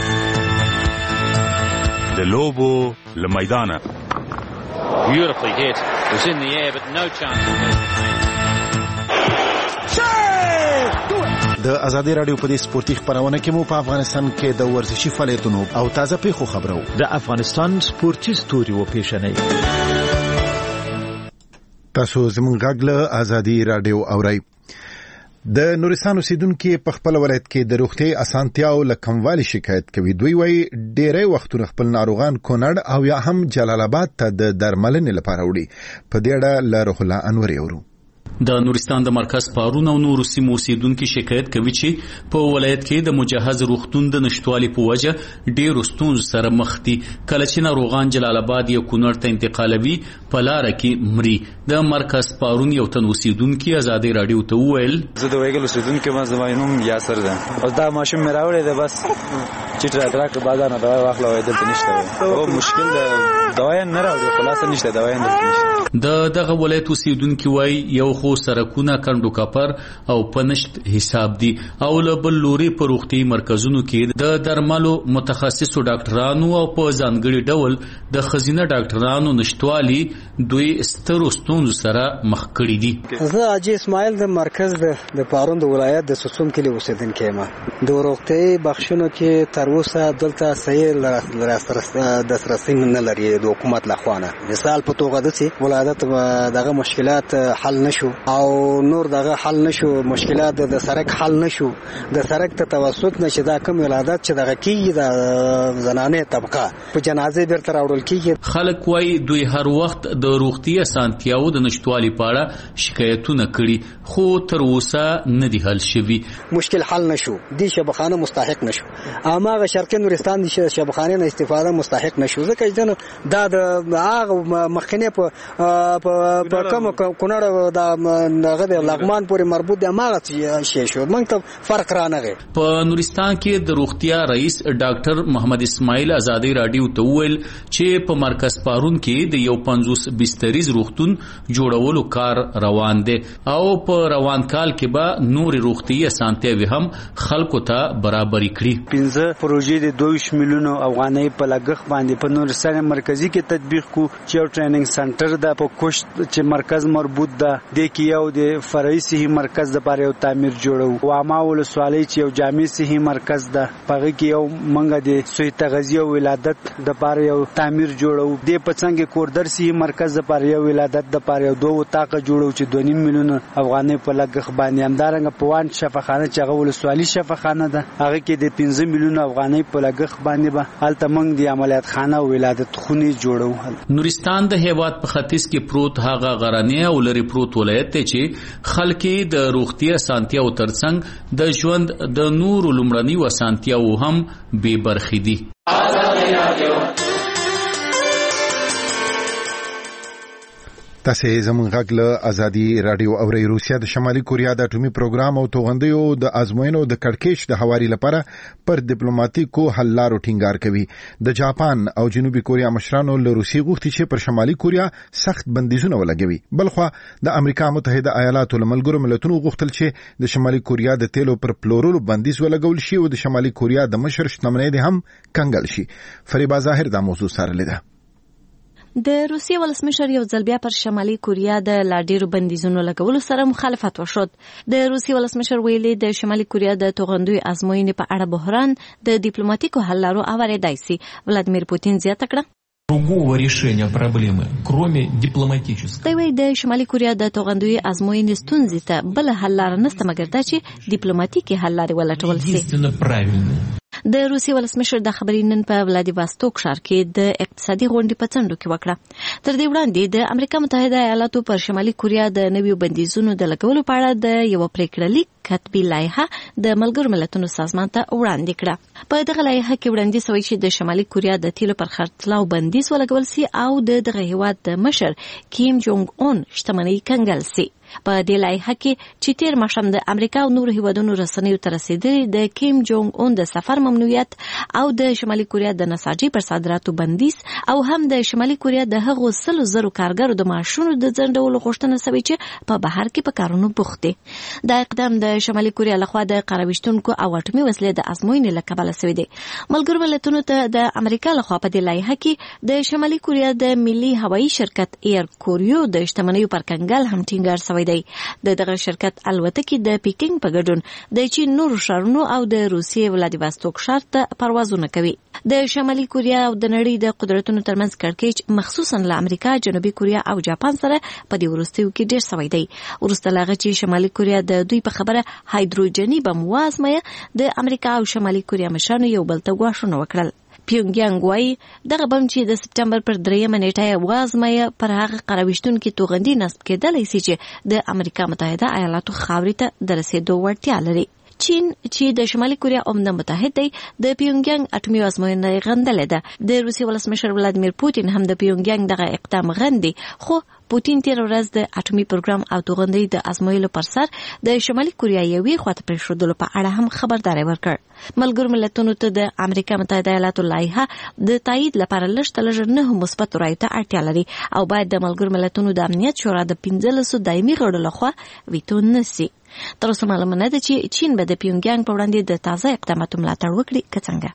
[SPEAKER 13] د لوبو له میدانه
[SPEAKER 14] Beautifully hit. It was in the air but no chance.
[SPEAKER 1] د ازادي رادیو په دې سپورتي خبرونه کې مو په افغانستان کې د ورزشي فعالیتونو او تازه پیښو خبرو
[SPEAKER 15] د افغانستان سپورتي ستوري و پیښنې.
[SPEAKER 1] تاسو زموږ غږ له ازادي رادیو اورئ. د نورستان اوسیدونکو په خپل ولایت کې د روغتي اسانتیاو له کموالي شکایت کوي. دوی وایي ډېری وختونه خپل ناروغان کونړ او یا هم جلال آباد ته د درملنې لپاره وړي. په دې اړه له روح الله انور یورو.
[SPEAKER 16] د نورستان د مرکز پارون او نورو سیمو اوسیدونکو شکایت کوي چې په ولایت کې د مجهز روغتون د نشټوالي په وجه ډېر ستونزو سره مخ دي. کله چې ناروغان جلال آباد یا کونړ ته انتقالوي په لاره کې مري. د مرکز پارون یو تن اوسیدونکو ازادي رادیو ته وویل
[SPEAKER 17] زه د ویګل اوسیدونکو ما زما نوم یاسر ده او دا ماشوم مې راوړی ده بس چې تر راکړه بازار نه دوا واخلو دلته نشته او مشکل ده دوا نه راوړي خلاص نشته دوا نه نشته.
[SPEAKER 16] د دغه ولایت اوسیدونکو وایي یو خو سرکونه کندو کپر او پنشت حساب دي او له بل لوري په روغتي مرکزونو کې د درملو متخصصو ډاکټرانو او په ځانګړي ډول د خزینه ډاکټرانو نشټوالي دوی سترو ستونزو سره مخ کړي دي.
[SPEAKER 18] زه اجي اسماعیل د مرکز د پارون د ولایت د سوسوم کلی اوسیدونکی یم. د روغتي بخښونو کې تر اوسه دلته صحیح دسترسي نه لري د حکومت لخوا. مثال په توګه د چې ولایت دغه مشکلات حل نشو او نور دغه حل نشو مشکلات د سرک حل نشو د سرک ته توسط نشي دا کوم ولادت چې دغه کیږي د زنانه طبقه په جنازې بیرته راوړل کیږي.
[SPEAKER 16] خلک وایي دوی هر وخت د روغتي اسانتیاو د نشټوالي په اړه شکایتونه کړي خو تر اوسه نه دي حل شوي.
[SPEAKER 18] مشکل حل نشو دي شبخانه مستحق نشو اماغه شرقي نورستان دي شبخانه نه استفاده مستحق نشو ځکه چې دا د هغه مخکنه په په کوم کونړ د هغه د لغمان پورې مربوط دی ماغه شي شو موږ ته فرق را نه غي.
[SPEAKER 16] په نورستان کې د روغتیا رئیس ډاکټر محمد اسماعیل ازادي رادیو ته ویل چې په مرکز پارون کې د یو پنځوس بستریز روغتون جوړولو کار روان دی او په روان کال کې به نور روغتي اسانتیاوي هم خلکو ته برابر کړي.
[SPEAKER 19] پنځه پروژې د دوه میلیونو افغانۍ په لګښت باندې په نورستان مرکزی کې تطبیق کو چې یو ټریننګ سنټر د په کوشت چې مرکز مربوط ده د کې یو د فرعي صحي مرکز د لپاره یو تعمیر جوړو او عامه ولسوالۍ چې یو جامع صحي مرکز ده پغه کې یو منګه د سوی تغذیه او ولادت د لپاره یو تعمیر جوړو د پڅنګ کوردر صحي مرکز د لپاره یو ولادت د لپاره یو دوه طاقه جوړو چې دوه میلیون افغانۍ په لګښت باندې همدارنګه په وان شفاخانه چې هغه ولسوالۍ شفاخانه ده هغه کې د پنځه میلیون افغانۍ په لګښت باندې به الته منګ د عملیات خانه او ولادت خوني جوړو.
[SPEAKER 16] نورستان د هیواد په ختیځ کې پروت هغه غرنی او لري پروت ولایت ته چې خلک د روغتي اسانتیاو ترڅنګ د ژوند د نور لومړني وسانتیاو هم بے برخې دي.
[SPEAKER 1] تاسو زموږ غږ له ازادي رادیو اورئ. روسیا د شمالي کوریا د اټومي پروګرام او توغندیو د ازموینو د کړکېچ د هواري لپاره پر ډیپلوماټیکو حل لارو ټینګار کوي. د جاپان او جنوبي کوریا مشرانو له روسي غوښتي چې پر شمالي کوریا سخت بندیزونه ولګوي. بلخو د امریکا متحده ایالاتو له ملګرو ملتونو غوښتل چې د شمالي کوریا د تیلو پر پلورلو بندیز ولګول شي او د شمالي کوریا د مشر شتمنۍ هم کنګل شي. فریبا ظاهر دا موضوع سره لیده.
[SPEAKER 9] د روسیې ولسمشر یو ځل بیا پر شمالي کوریا د لا ډیرو بندیزونو لګولو سره مخالفت وشود. د روسیې ولسمشر ویلي د شمالي کوریا د توغندوی ازموینې په اړه بحران د ډیپلوماټیکو حل لارو اوریدای سي. ولادیمیر پوتین زیاته کړه
[SPEAKER 4] Другого решения проблемы, кроме дипломатического.
[SPEAKER 9] دوی د شمالي کوریا د توغندوی ازموینې ستونزې ته بل حل لار نشته مګر دا چې ډیپلوماټیکي حل لارې ولټول شي.
[SPEAKER 4] Единственно правильно.
[SPEAKER 9] د روسیې ولسمشر د خبرې نن په ولادیواستوک ښار کې د اقتصادي غونډې په څنډو کې وکړه. تر دې وړاندې د امریکا متحده ایالاتو پر شمالي کوریا د نویو بندیزونو د لګولو په اړه د یو پریکړه لیک کتبي لایحه د ملګرو ملتونو سازمان ته وړاندې کړه. په دغه لایحه کې وړاندې شوی چې د شمالي کوریا د تیلو پر خرڅلاو بندیز ولګول سي او د دغه هیواد د مشر کیم جونګ اون شتمنۍ کنګل سي. په دې لایحه کې چې تیر ماښام د امریکا او نورو هیوادونو رسنیو ته رسیدلي د کیم جونګ اون د سفر ممنوعیت او د شمالي کوریا د نساجي پر صادراتو بندیز او هم د شمالي کوریا د هغو سلو زرو کارګرو د معاشونو د ځنډولو غوښتنه شوې چې په بهر کې په کارونو بوخت دي. دا اقدام د شمالي کوریا لخوا د قراویشتونکو او اټومي وسلې د ازموینې له کبله شوی دی. ملګرو ملتونو ته د امریکا لخوا په دې لایحه کې د شمالي کوریا د ملي هوایي شرکت ایر کوریو د شتمنیو پر کنګل هم ټینګار شوی دی. د دغه شرکت الوتکې د پیکینګ په ګډون د چین نورو ښارونو او د روسیې ولادیواستوک ښار ته پروازونه کوي. د شمالي کوریا او د نړۍ د قدرتونو ترمنځ کړکېچ مخصوصا له امریکا، جنوبي کوریا او جاپان سره په دې وروستیو کې ډېر شوی دی. وروسته له هغه چې شمالي کوریا د دوی په خبره هایدروجني بم وازمایه، د امریکا او شمالي کوریا مشرانو یو بل ته ګواښونه وکړل. پیونګیانګ وایي دغه بم چې د سپټمبر پر دریمه نیټه یې وازمایه پر هغه قراویشتونکي توغندي نصب کېدلی سي چې د امریکا متحده ایالاتو خاورې ته د رسېدو وړتیا لري. چین چې د شمالي کوریا عمده متحد دی د پیونګیانګ اټومي ازموینه غندلې ده. د روسیې ولسمشر ولادیمیر پوتین هم د پیونګیانګ دغه اقدام غندي، خو پوتین تیر ورځ د اټومي پروګرام او توغندي د ازمویلو پر سر د شمالي کوریا یوې خواته پرېښودلو په اړه هم خبرداری ورکړ. ملګرو ملتونو ته د امریکا متحده ایالاتو لایحه د تایید لپاره لږ تر لږه نهو مثبتو رایو ته اړتیا لري او باید د ملګرو ملتونو د امنیت شورا د پنځلسو دایمي غړو لخوا ویتو نه سي. تر اوسه معلومه نه ده چې چین به د پیونګیانګ په وړاندې د تازه اقداماتو ملاتړ وکړي که څنګه.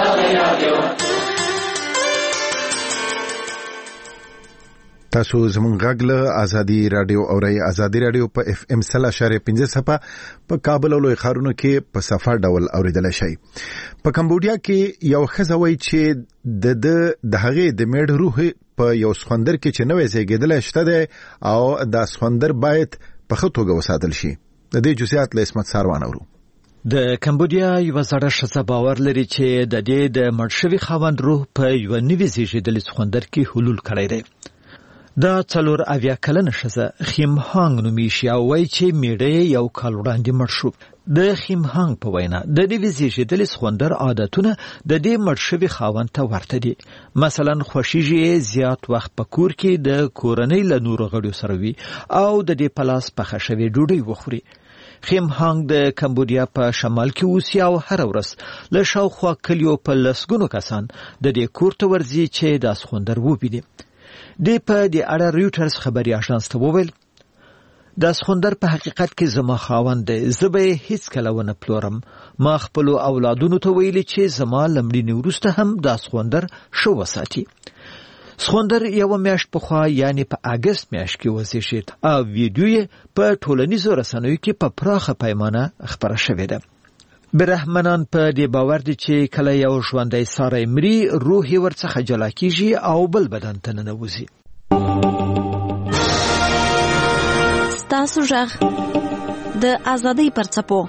[SPEAKER 1] تاسو زموږ غږ له ازادي رادیو اورئ. ازادي رادیو په اف ام سل اشاره پنځه صفه په کابل او لوی ښارونو کې په صفر ډول اوریدل شي. په کمبودیا کې یو ښځه وایي چې د د هغې د میډ روح په یو سخوندر کې چې نوې زیږېدلی شته دی او دا سخوندر باید په ښه توګه وساتل شي. د دې جزئیات له اسمت ساروان اورو.
[SPEAKER 15] د کمبودیا یو زړه ښځه باور لري چې د دې د مړ شوي خاوند روح په یو نوې زیږېدلي سخوندر کې حلول کړی دی. دا څلور اویا کلنه ښځه خیم هانګ نومیږي او وایي چې میړه یې یو کال وړاندې مړ شو. د خیم هانګ په وینا د نوي زیږېدلي سخوندر عادتونه د دې مړ شوي خاوند ته ورته دي. مثلا خوښیږي زیات وخت په کور کې د کورنۍ له نورو غړو سره وي او د دې په لاس پخه شوې ډوډۍ وخوري. خیم هانګ د کمبودیا په شمال کې اوسي او هر ورځ له شاوخوا کلیو په لسګونو کسان د دې کور ته ورځي چې دا سخوندر وویني. دی په دې اړه ریوټرز خبري اژانس ته وویل دا سخوندر په حقیقت کې زما خاوند دی، زه به یې هیڅکله ونه پلورم. ما خپلو اولادونو ته ویلي چې زما له مړینې وروسته هم دا سخوندر ښه وساتي. سخوندر یوه میاشت پخوا یعنې په اګست میاشت کې وزېږېد او ویډیو یې په ټولنیزو رسنیو کې په پراخه پیمانه خپره شوې ده. برهمنان په دې باور دي چې کله یو ژوندی ساری مري روح یې ورڅخه جلا کیږي او بل بدن ته ننوځي.
[SPEAKER 9] ستاسو غږ د ازادۍ پر څپو.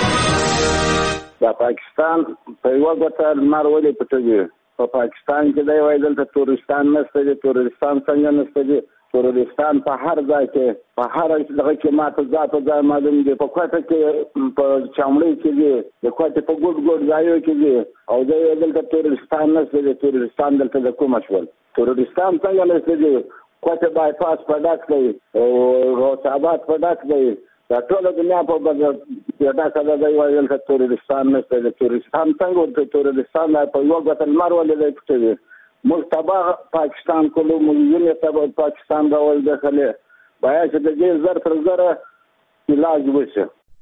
[SPEAKER 20] د پاکستان په یوه ګوته لمر ولې پټوي؟ په پاکستان کې دی وایي دلته تورستان نشته دی. تورستان څنګه نشته دی؟ تورستان په هر ځای کې په هر دغه کې ماته ځای په ځای معلوم دی. په کوټه کې په چمړۍ کې دی، د کوټې په ګوټ ګوټ ځایو کې دی او دی دلته تورستان نشته دی. تورستان دلته د کومه شول؟ تورستان څنګه نشته دی؟ کوټه بایپاس په ډک دی او غوث آباد په ډک دی. دا ټوله دنیا په ډکه ده. دی وایي دلته تورستان نشته دی. تورستان څنګه ورته تورستان په یوه ګوته لمر ولې دی پټوي؟ موږ تباه پاکستان کولو، موږ ځینې تباه پاکستان راول دخلې باید چې د دې زر تر زره علاج وشي.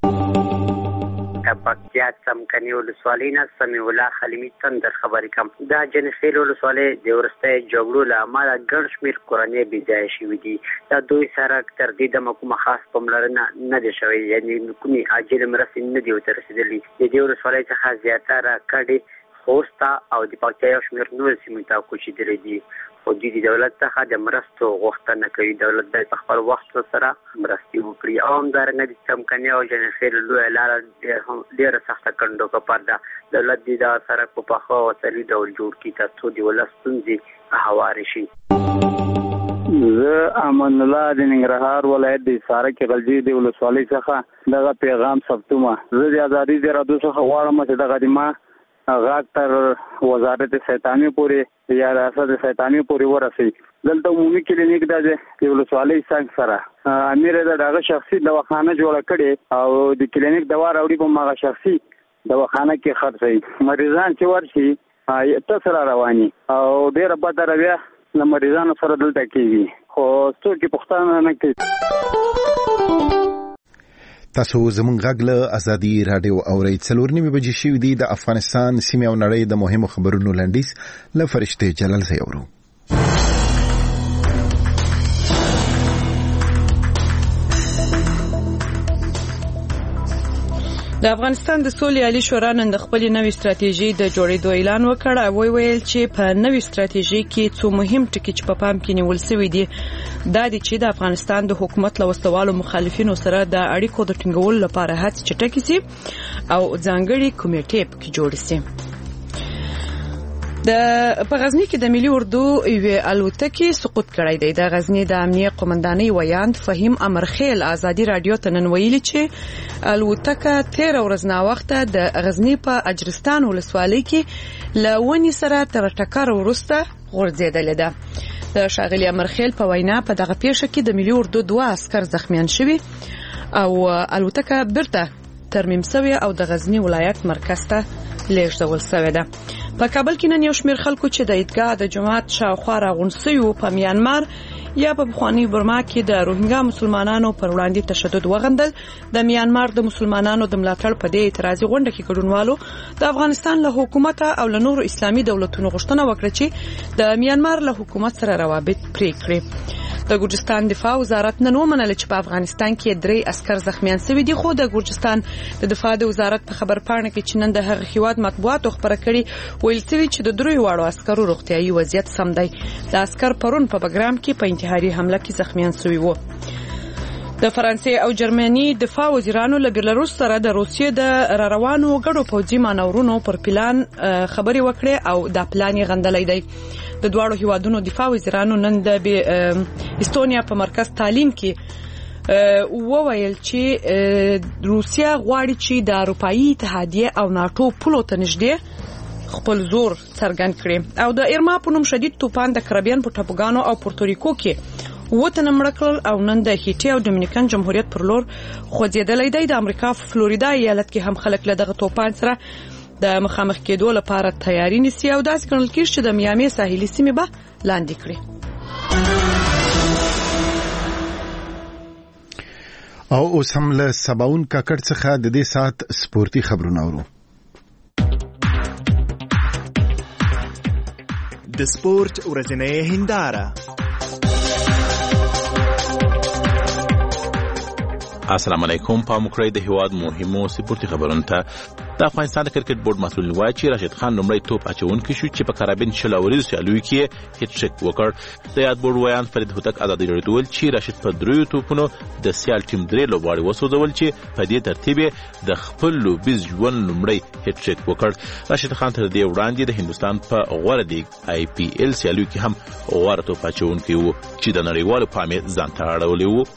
[SPEAKER 21] پکتیا څمکني ولسوالۍ نه سمیع الله خلیمي تندر خبرې کوم. دا جنسیل ولسوالۍ د وروستیو جګړو له امله ګڼ شمېر کورنۍ بې ځایه شوي دي. دا دوی سره تر دې دمه کومه خاص پاملرنه نه ده شوې، یعنې کومې عاجلې مرستې نه دي ورته رسېدلي. د دې ولسوالۍ څخه زیاتره کډې خوست او د پکتیا یو شمېر نور سیمو ته کوچېدلي دي. خو دوی د دولت څخه د مرستو غوښتنه کوي. دولت باید په خپل وخت سره مرستې وکړي او همدارنګه د څمکني او جنخیل لویه لاره ډېره سخته کنډو کپر ده. دولت دې دا سړک په پخه او عصري ډول جوړ کړي تر څو د ولس ستونزې هوارې شي.
[SPEAKER 2] زه امان الله د ننګرهار ولایت د حصار کې غلجي د ولسوالۍ څخه دغه پیغام ثبتومه. زه د ازادي د رادیو څخه غواړم چې دغه د ما غاک تر وزارت سیطانی پورې یا ریاست سیطانی پورې ورسي. دلته عمومي کلینیک د ولسوالۍ څنګه سره امیر د دغه شخصي دواخانه جوړه کړي او د کلینیک دوا راوړي په ماغه شخصي دواخانه کې خرڅي. مریضان چې ورشي ته سره رواني او ډېر بد رویه له مریضانو سره دلته کېږي خو څوک پوښتنه نه کوي.
[SPEAKER 1] تاسو زمونږ غږ له ازادي رادیو اورئ. څلور نیمې بجې شوې دي. د افغانستان سیمې او نړۍ د مهمو خبرونو لنډیز له فرشتې جلال څخه اورو.
[SPEAKER 22] د افغانستان د سولې عالی شورا نن د خپل نوې ستراتیژي د جوړېدو اعلان وکړ او ویل چې په نوې ستراتیژي کې څو مهم ټکي چې په پام کې نیول شوي دي دا دي چې د افغانستان د حکومت له وسلوالو مخالفینو سره د اړیکو د ټینګولو لپاره هڅې چټکې شي او ځانګړي کمیټې پکې جوړ شي. د په غزنی کې د ملي اردو یو الوتکې سقوط کړی دی. د غزنی د امنیه قومندانۍ ویاند فهیم امرخیل ازادي رادیو ته نن ویلي چې الوتکه تیر ورځ نا وخته د غزنی په اجرستان ولسوالۍ کې لونی سره تر ټکر وروسته غورځېدلې ده. د شاغلي امرخیل په وینا په دغه پیښه کې د ملي اردو دوه عسكر زخمیان شوي او الوتکه برته ترمیم شوی او د غزنی ولایت مرکز ته لیږدول شوې ده. په کابل کې نن یو شمېر خلکو چې د عیدګاه د جماعت شاوخوا راغونډ شوي په میانمار یا په پخواني برما کې د روهینګا مسلمانانو پر وړاندې تشدد وغندل. د میانمار د مسلمانانو د ملاتړ په دې اعتراضي غونډه کې ګډونوالو د افغانستان له حکومت او له نورو اسلامي دولتونو غوښتنه وکړه چې د میانمار له حکومت سره روابط پرې کړي. د ګورجستان دفاع وزارت نن ومنله چې په افغانستان کې درې عسكر زخمیان شوي دي خو د ګورجستان د دفاع د وزارت په خبرپاڼه کې چې نن د هغه هیواد مطبوعاتو خبره کړي ویل شوي چې د درې واړو عسکرو روغتیايي وضعیت سم دی. د عسكر پرون په بګرام کې په انتحاري حمله کې زخمیان شوي وو. د فرانسې او جرمني دفاع وزیرانو له بیلاروس سره د روسیې د را روانو ګډو پوځي مانورونو پر پلان خبري وکړي او دا پلان یې غندلې دی. د دواړو هیوادونو دفاع وزیرانو نن د استونیا په مرکز تعلیم کې وویل چې روسیا غواړي چې د اروپאי اتحادیه او ناتو پولو ته نږدې خپل زور څرګند کړي او د ایرما په نوم شدید طوفان د کریبیان په ټاپوګانو او پورتوریکو کې وته نمړکل او نن د هیټي او ډومینیکن جمهوریت پر لور خوځېدلې دی. د امریکا په فلوریدا ایالت کې هم خلک له دغه طوفان سره د مخامخ کېدو لپاره تیاری نیسي او داسې ګڼل کېږي چې د میامي ساحلي سیمې به لاندې کړي.
[SPEAKER 1] او اوس هم له سباون کاکړ څخه د دې سات سپورتي خبرونه اورو.
[SPEAKER 23] د سپورت ورځنۍ هنداره.
[SPEAKER 24] السلام علیکم. پام وکړئ د هیواد مهمو سپورتي خبرونو ته. د افغانستان د کرکټ بورډ مسؤل وایي چې راشد خان لومړی توپ اچونکی شو چې په کارابین شل اوریزو سیالیو کې هیټ ټریک وکړ. د یاد بورډ ویان فرید هوتک ازادي رادیو ته ویل چې راشد په دریو توپونو د سیال ټیم درې لوبغاړي وسوځول چې په دې ترتیب د خپل لوبیز ژوند لومړی هیټ ټریک وکړ. راشد خان تر دې وړاندې د هندستان په غوړه لیګ آی پی ایل سیالیو کې هم غوړه توپ اچونکی وو چې د نړیوالو پام یې ځان ته اړولی وو.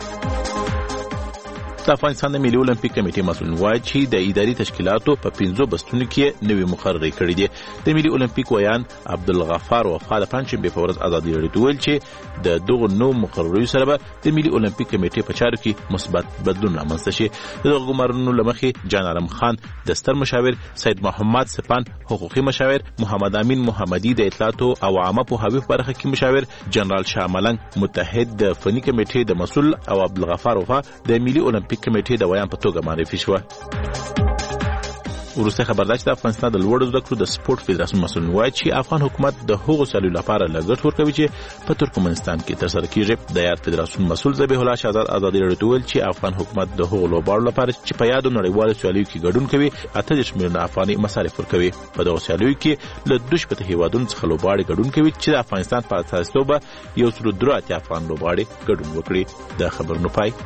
[SPEAKER 24] د افغانستان د ملي اولمپیک کمیټې مسؤل وایي چې د اداري تشکیلاتو په پنځو بستونو کې نوې مقررې کړې دي. د ملي اولمپیک ویان عبدالغفار وفا د پنځشنبې په ورځ ازادي رادیو ته ویل چې د دغو نوو مقرریو سره به د ملي اولمپیک کمیټې په چارو کې مثبت بدلون رامنځته شي. د دغو ګمارنو له مخې جان عالم خان د ستر مشاور، سید محمد سپان حقوقي مشاور، محمد امین محمدي د اطلاعاتو او عامه پوهاوي په برخه کې مشاور، جنرال شاه ملنګ متحد د فني کمیټې د مسؤل او عبدالغفار وفا د ملي اولمپیک کمیټې د ویان په توګه معرفي شو. ورسته خبر ده چې د افغانستان د لوړو زده کړو د سپورت فدراسیون مسؤل وایي چې افغان حکومت د هغو سیالیو لپاره لګښت ورکوي چې په ترکمنستان کې ترسره کیږي. د یاد فدراسیون مسؤل ذبیح الله شهزاد ازادي راډیو ته ویل چې افغان حکومت د هغو لوبغاړو لپاره چې په یادو نړیوالو سیالیو کې ګډون کوي اته دېرش میلیونه افغاني مصارف ورکوي. په دغو سیالیو کې له دوه شپېته هیوادونو څخه لوبغاړي ګډون کوي چې د افغانستان په استازیتوب یو سل درې اتیا افغان لوبغاړي ګډون وکړي. د خبرونو پای.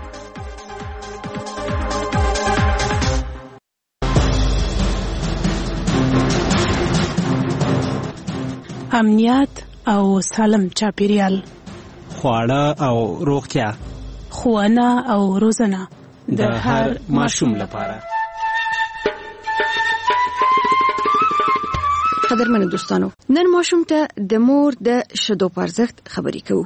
[SPEAKER 3] امنیت او سالم چاپیریال،
[SPEAKER 6] خواړه او روغتیا،
[SPEAKER 3] ښوونه او روزنه
[SPEAKER 6] د هر ماشوم لپاره.
[SPEAKER 7] قدرمنو دوستانو، نن ماشوم ته د مور د شیدو په ارزښت خبرې کوو.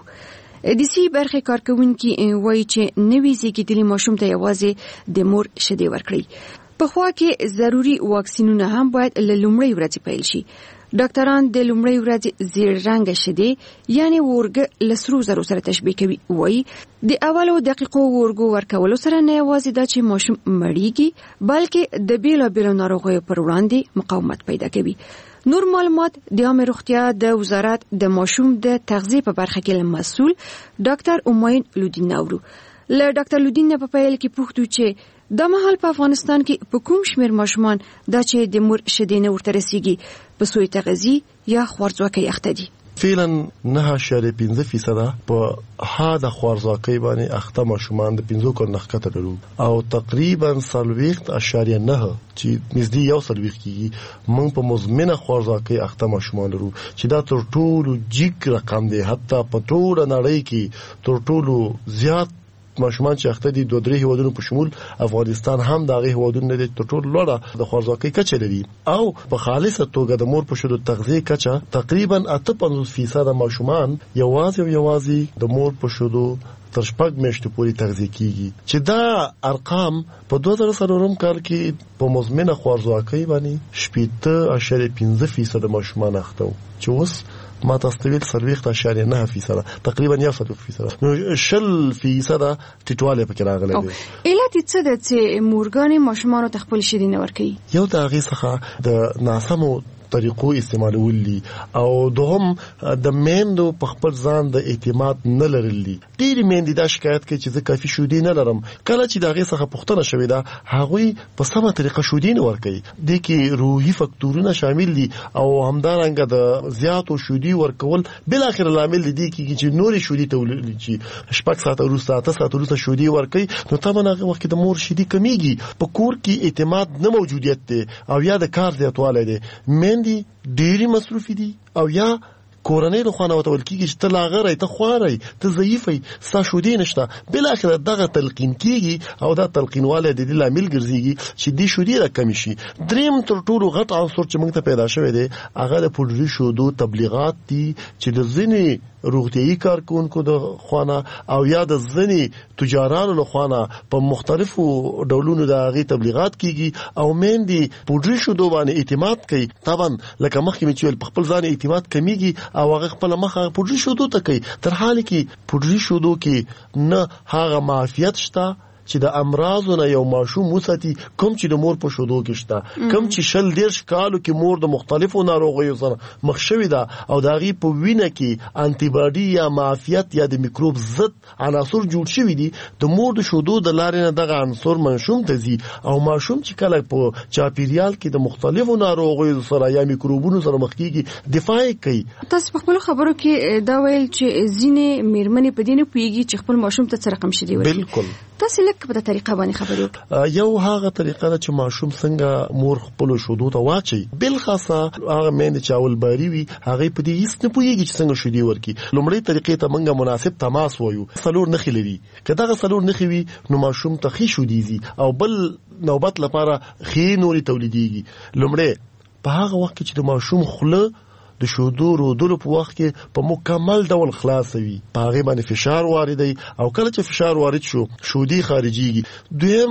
[SPEAKER 7] د سی برخې کارکونکي وایي چې نوې زیږیدلي ماشوم ته یوازې د مور شیدې ورکړئ. په خوا کې ضروري واکسینونه هم باید له لومړۍ ورځې پیل شي. ډاکټران د لومړۍ ورځې زیړ رنګه شیدې یعنی ورګ له سرو زرو سره تشبیه کوي. وایي د اولو دقیقو ورګو ورکولو سره نه یوازې دا چې ماشوم مړیږي بلکې د بیلابیلو ناروغیو پر وړاندې مقاومت پیدا کوي. نور معلومات د عامه روغتیا د وزارت د ماشوم د تغذیه په برخه کې مسؤل ډاکټر امین لودین نورو له ډاکټر لودین په پیل کې پوښتنه چې د مهال په افغانستان کې په کوم شمیر ماشومان دا چې د مور شیدې نه ورته رسیږي په سوی تغذیه یا خوارځواکۍ اخته دي.
[SPEAKER 8] فعلا نه اشاریه پنځه فیصده په هاده خوارځواکۍ باندې اخته ماشومان د پنځو کال نه ښکته لرو او تقریبا څلوېښت اشاریه نه چې نږدې یو څلوېښت کېږي موږ په مزمنه خوارځواکۍ اخته ماشومان لرو چې دا تر ټولو جګ رقم دی. حتی په ټوله نړۍ کې تر ټولو زیات ماشومان چې اخته دي دوه درې هیوادونو په شمول افغانستان هم د هغه هیوادونو نه تر ټولو لوړه د خوارځواکۍ کچه لري او په خالصه توګه د مور په شیدو تغذیه کچه تقریبا اته پنځوس فیصد ماشومان یوازې او یوازې د مور په شیدو تر شپږ میاشتو پورې تغذیه کیږي چې دا ارقام په دوه زره څلورم کال کې په مزمنه خوارځواکۍ باندې شپږ اشاریه پنځه فیصد ماشومان اخته وو چې اوس ما تستویل څلوېښت اشاریه نه فیصد تقریبا یو سل فیصد نو شل فیصد ټیټوالی پکې راغلی دی.
[SPEAKER 7] علت یې څه ده چې مورګانې ماشومانو ته خپل شیدې نه ورکوي؟
[SPEAKER 8] یو د هغې څخه د ناسمو طریقو استعمالول دي او دوهم د میندو په خپل ځان د اعتماد نه لرل دي. ډېرې میندې دا شکایت کوي چې زه کافي شیدې نه لرم. کله چې د هغې څخه پوښتنه شوې ده هغوی په سمه طریقه شیدې نه ورکوي. دې کې روحي فکتورونه شامل دي او همدارنګه د زیاتو شیدې ورکول بالاخره لامل دی کېږي چې نورې شیدې تولید شي. شپږ ساعته وروسته اته ساعته وروسته شیدې ورکوي نو طبعا هغه وخت کې د مور شیدې کمیږي. په کور کې اعتماد نه موجودیت دی او یا د کار زیاتوالی دی. دي ډېری مصروفي دي او یا کورنۍ له خوا نه ورته ویل کېږي چې ته لاغری ته خواری ته ضعیفی ستا شیدې نشته. بالاخره دغه تلقین کېږي او دا تلقینوالی د دې لامل ګرځېږي چې دې شیدې راکمې شي. درېیم تر ټولو غټ عنصر چې موږ ته پیدا شوی دی هغه د پوډري شیدو تبلیغات دي چې د ځینې روغتیایي کارکونکو د خوانه او یا د ځینې تجارانو له خوانه په مختلفو ډولونو د هغې تبلیغات کېږي او میندې پوډري شیدو باندې اعتماد کوي. طبعا لکه مخکې مې چې ویل په خپل ځان اعتماد کمیږي او هغه خپل مخه پوډري شیدو ته کوي تر حاله کې پوډري شیدو کې نه هغه معافیت شته چې د امراضو نه یو ماشوم وساتي کوم چې د مور په شیدو کې شته کوم چې شل دېرش کالو کې مور د مختلفو ناروغیو سره مخ شوې ده او د هغې په وینه کې انټي باډي یا معافیت یا د میکروب ضد عناصر جوړ شوي دي. د مور د شیدو د لارې نه دغه عنصر ماشوم ته ځي او ماشوم چې کله په چاپیریال کې د مختلفو ناروغیو سره یا میکروبونو سره مخ کېږي دفاع کوي.
[SPEAKER 7] تاسو په خپلو خبرو کې دا ویل چې ځینې مېرمنې په دې نه پوهېږي چې خپل ماشوم ته څه رقم شیدې ورکوي.
[SPEAKER 8] بالکل
[SPEAKER 7] تاسو لکه په طریقه باندې خبرې وکړئ.
[SPEAKER 8] یو هغه طریقه ده چې ماشوم څنګه مور خپل شیدو ته واچي. بل خاصه هغه میندې چې اول باري وي هغه په دې هیڅ نه پوهېږي چې څنګه شیدې ورکړي. لومړۍ طریقې ته موږ مناسب تماس وایو. څلور نښې لري. که دغه څلور نښې وي نو ماشوم ته ښې شیدې ځي او بل نوبت لپاره ښې نورې تولیدېږي. لومړی په هغه وخت کې چې د ماشوم خوله د شیدو رودلو په وخت کې په مکمل ډول خلاصوي په هغې باندې فشار واردوي او کله چې فشار وارد شو شیدې خارجېږي. دویم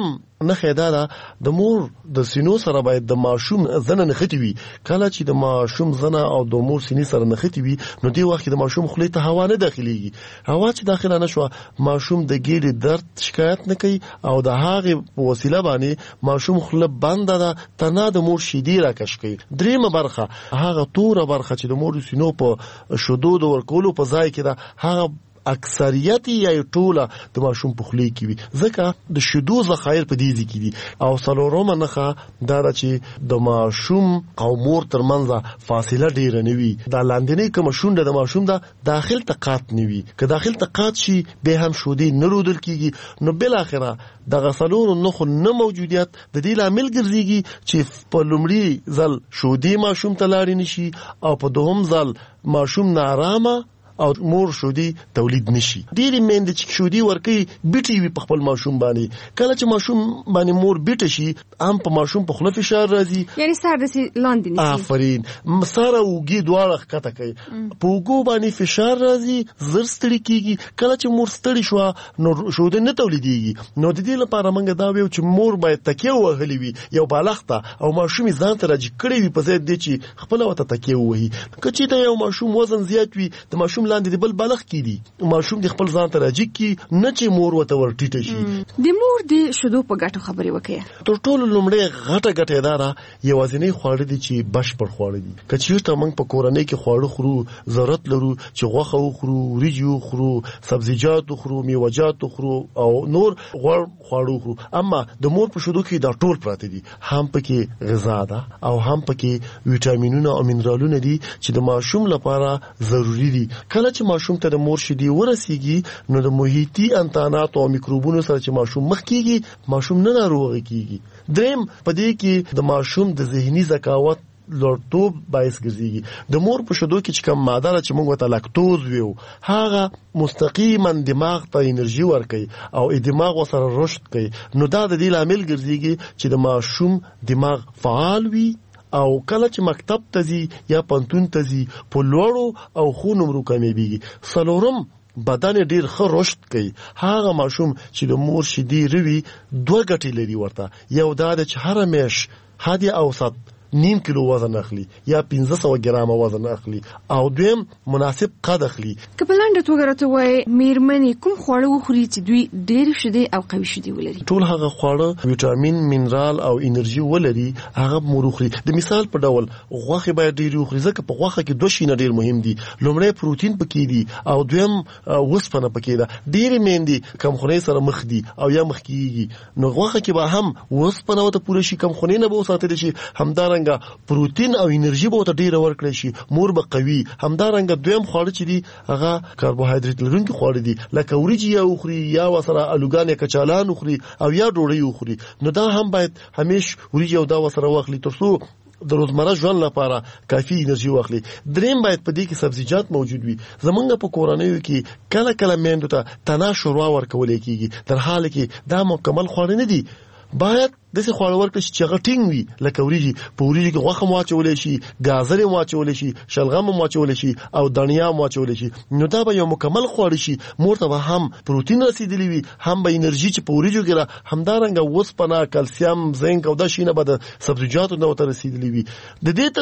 [SPEAKER 8] نه خیدا د مور د سینو سره باید د ماشوم زنه نختی وي. کله چې د ماشوم زنه او د مور سینې سره نختی وي نو دی وخت د ماشوم خولې ته هوا نه داخليږي. هوا چې داخله نشو ماشوم د ګیډې درد شکایت نه کوي او د هغه په وسیله باندې ماشوم خوله بند ده تنه د مور شیدې راکش کوي. دریمه برخه هغه توره برخه چې د مور سینو په شودو د ورکولو په ځای کې ده هغه اکثریت یا ټوله د ماشوم په خولې کې وي ځکه د شیدو ذخایر په دې ځکه دي. او څلورمه نښه دا ده چې د ماشوم او مور ترمنځ فاصله ډیره نه وي. دا لاندنۍ کومه شونډه د ماشوم ده داخل ته قات نه وي. که داخل ته قات شي به هم شودې نه رودل کیږي نو بل اخره د غسلونو نخو نه موجودیت د دې لامل ګرځيږي چې په لومړي ځل شودې ماشوم ته لاړې نشي او په دوهم ځل ماشوم نارامه او مور شودي تولید نشي. ډېری میندې چې شودي ورکي بیټي وي په خپل ماشوم باندې کله چې ماشوم باندې مور بیټه شي هم په ماشوم په خله فشار راځي
[SPEAKER 7] یعنی سر د لاندې نشي.
[SPEAKER 8] آفرین سره وګي دواړه ښکته کوي په وګو باندې فشار راځي زر ستړي کیږي. کله چې مور ستړي شو نو شودي نه تولیديږي. نو د دې لپاره موږ دا ویو چې مور باید تکیه وهلي وي یو بالغ ته او ماشوم ځان ته راځي کړی وي په ځای د چې خپل وته تکیه وهي. کچې ته یو ماشوم وزن زیات وي د ماشوم لاندې د بل بالغ کی دي ماشوم د خپل ځان ته راځي کی نه چې مور وته ورټیټه شي.
[SPEAKER 7] د مور د شودو په ګټو خبرې وکړه.
[SPEAKER 8] تر ټولو لومړی غټه ګټه اداره یوازینی خواړه دي چې بشپړ خواړه دي. کچېرته موږ په کورنۍ کې خواړه خورو ضرورت لرو چې غوښه وخورو وریجو خورو سبزیجات خورو میوه‌جات خورو او نور غوړ خواړه خورو اما د مور په شودو کې دا ټول پراته دي. هم پکې غذا ده او هم پکې ویټامینونه او منرالونه دي چې د ماشوم لپاره ضروری دي. کله چې ماشوم ته د مور شیدې ورسیږي نو د محیطي انتانات او میکروبونو سره چې ماشوم مخ کیږي ماشوم نه ناروغ کیږي. دریم په دې کې د ماشوم د ذهني ذکاوت لوړتوب باعث ګرځي. د مور په شیدو کې چې کوم ماده چې موږ ته لاکتوز ویو هغه مستقیما دماغ ته انرژي ورکوي او دماغ وسره رشد کوي. نو دا د دې لامل ګرځي چې د ماشوم دماغ فعال وي او کله چې مکتب ته ځي یا پنتون ته ځي په لوړو او خو نمرو کامیابیږي. څلورم بدن ډیر ښه رشد کوي. هغه ماشوم چې د مور شیدې روي دوه ګټې لري ورته. یو دا چې هر میش حد اوسط نیم کیلو وزن اخلي یا پنځه سوه ګرام وزن اخلي او دویم مناسب قد اخلي.
[SPEAKER 7] کپلان د توګرته وای میرمنې کوم خواړه وخوري چې دوی ډېر شیدې او قوي شیدې ولري؟
[SPEAKER 8] ټول هغه خواړه ویټامین منرال او انرژي ولري هغه مور خوري. د مثال په ډول غوښه باید ډېر وخوري ځکه په غوښه کې دوه شیونه ډېر مهم دي. لومړی پروتین پکې دي او دویم وسپنه پکې ده. ډېرې میندې کمخونۍ سره مخ دي او یا مخ کیږي نو غوښه کې به هم وسپنه وته پوره شي کمخونۍ نه به وساتل شي همدارنګه پروتین او انرژي به ته ډیره ورکړي شي مور به قوي. همدارنګه دویم خواړه چې دي هغه کاربوهایډریټ لرونکي خواړه دي لکه وریجې یا وخوري یا وسره الوګان یا کچالان وخوري او یا ډوډۍ وخوري. نو دا هم باید همیش وریجې او دا وسره واخلي ترڅو د روزمره ژوند لپاره کافي انرژي واخلي. دریم باید په دې کې سبزیجات موجود وي. زمونږ په کورنیو کې کله کله میندو ته تنا شوروا ورکول کېږي در حال کې دا مکمل خواړه نه دي. باید دغه خواړه ورکړي چې هغه ټینګ وي لکه وریجې. په وریجې کې غوښه واچولې شي ګازرې واچولې شي شلغم واچولې شي او دڼیا واچولې شي. نو دا به یو مکمل خواړه شي. مور ته به هم پروتین رسیدلی وي هم به انرژي چې په وریجو کې را همدارنګه وسپنه کلسیم زنک او دا شینه به د سبزیجاتو نه ورته رسیدلی وي. د دې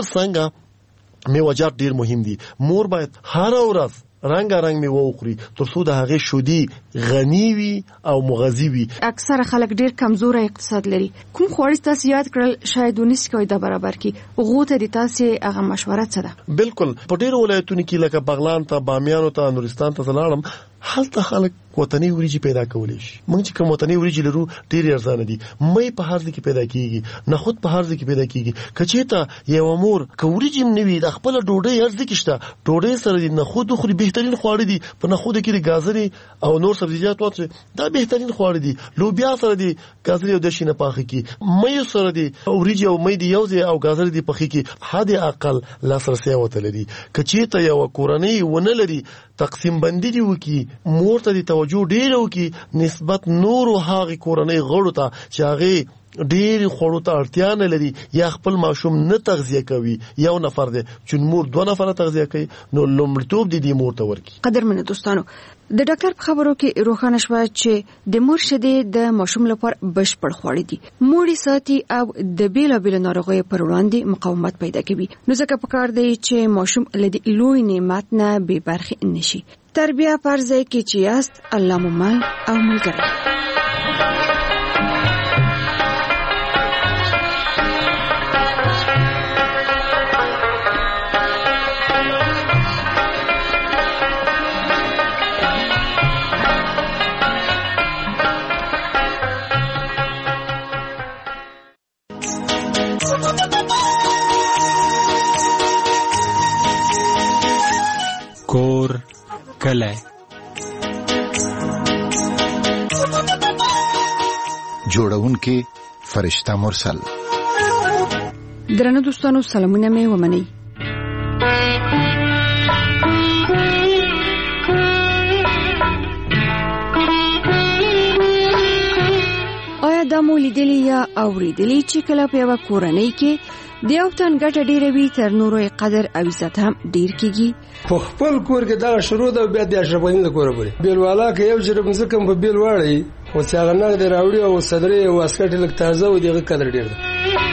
[SPEAKER 8] ترڅنګ میوه‌جات ډیر مهم دي. مور باید هر ورځ رنگ رنگ میوه وخوري ترڅو د هغه شودي غنی وي او مغذي وي.
[SPEAKER 7] اکثره خلک ډیر کمزور اقتصاد لري. کوم خواړه تاسو یاد کړل شاید ونیس کوي د برابر کی غوته د تاسو هغه مشوره څه ده؟
[SPEAKER 8] بالکل په ډیرو ولایتونو کې لکه بغلان ته بامیان ته نورستان ته لاړم هلته خلک وطني وریجې پیدا کولای شي. موږ چې کوم وطني وریجې لرو ډېر ارزانه دي. مې په هر ځای کې پیدا کیږي نخود په هر ځای کې پیدا کیږي. کچېته یو مور کوریجې نوي د خپل ډوډۍ ارزښت کېشته ډوډۍ سره د نخود خوري بهترین خواړه دي. په نخود کې د ګازرې او نور سبزیجات واچي دا بهترین خواړه دي. لوبیا سره د ګازرې او د شینه پاخه کی مې سره د وریجې او مې د یوځه او ګازرې د پخې کی حد اقل لاسرسي وته لري. کچېته یو کورنۍ ونه لري تقسیم بندي دی وکي مور ته د توجه ډیره وکي نسبت نور او هغه کورنۍ غړو ته چې هغه ډېر خوړو ته اړتیا نه لري یا خپل ماشوم نه تغذیه کوي یو نفر دی چې مور دوه نفر تغذیه کوي نو لومړیتوب دي د مور ته ورکړي.
[SPEAKER 7] قدرمنو دوستانو د ډاکټر په خبرو کې روښانه شوه چې د مور شیدې د ماشوم لپاره بشپړ خواړه دي، موړې ساتي او د بیلابیلو ناروغیو پر وړاندې مقاومت پیدا کوي. نو ځکه پکار دی چې ماشوم له دې لوی نعمت نه بې برخې نشي. تربیه پر ځای کې چې یاست الله مو مل او ملګری.
[SPEAKER 6] کور کله
[SPEAKER 1] جوړونکي فرشته مرسل.
[SPEAKER 7] درنو دوستانو سلامونه مې ومنئ. آیا دا مو لیدلی یا اوریدلی چې کله په یوه کورنۍ کې د یو تن ګټه ډېره وي تر نورو یې قدر او عزت هم ډېر کېږي؟
[SPEAKER 5] په خپل کور کې دغه شروع ده بیا د اشرف غني د کوره پورې بیلوالا که یو جرب مځکه هم په بیل واړی خو چې هغه نغدې راوړي او صدرې او واسکټ یې لږ تازه و د هغه قدر ډېر ده.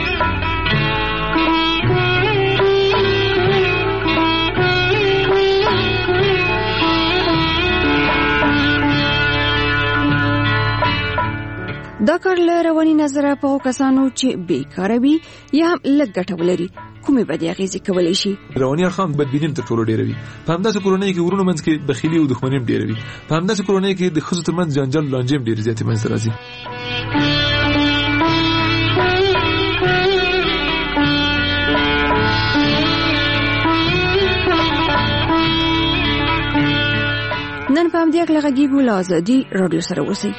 [SPEAKER 5] دا کار له رواني نظره په کسانو چې بیکاره وي یا هم لږ ګټه ولري کومې بدې اغېزې کولی شي؟
[SPEAKER 10] رواني اړخ بدبیني تر ټولو ډېره وي. په همداسې کورنۍ کې ورونو منځ کې بخیلي او دښمني هم ډېره وي. په همداسې کورنۍ کې د ښځو ترمنځ جنجال لانجې هم ډېرې زیاتې منځته راځي.
[SPEAKER 7] نن په همدې هکله غږیږو له ازادي راډیو سره اوسئ.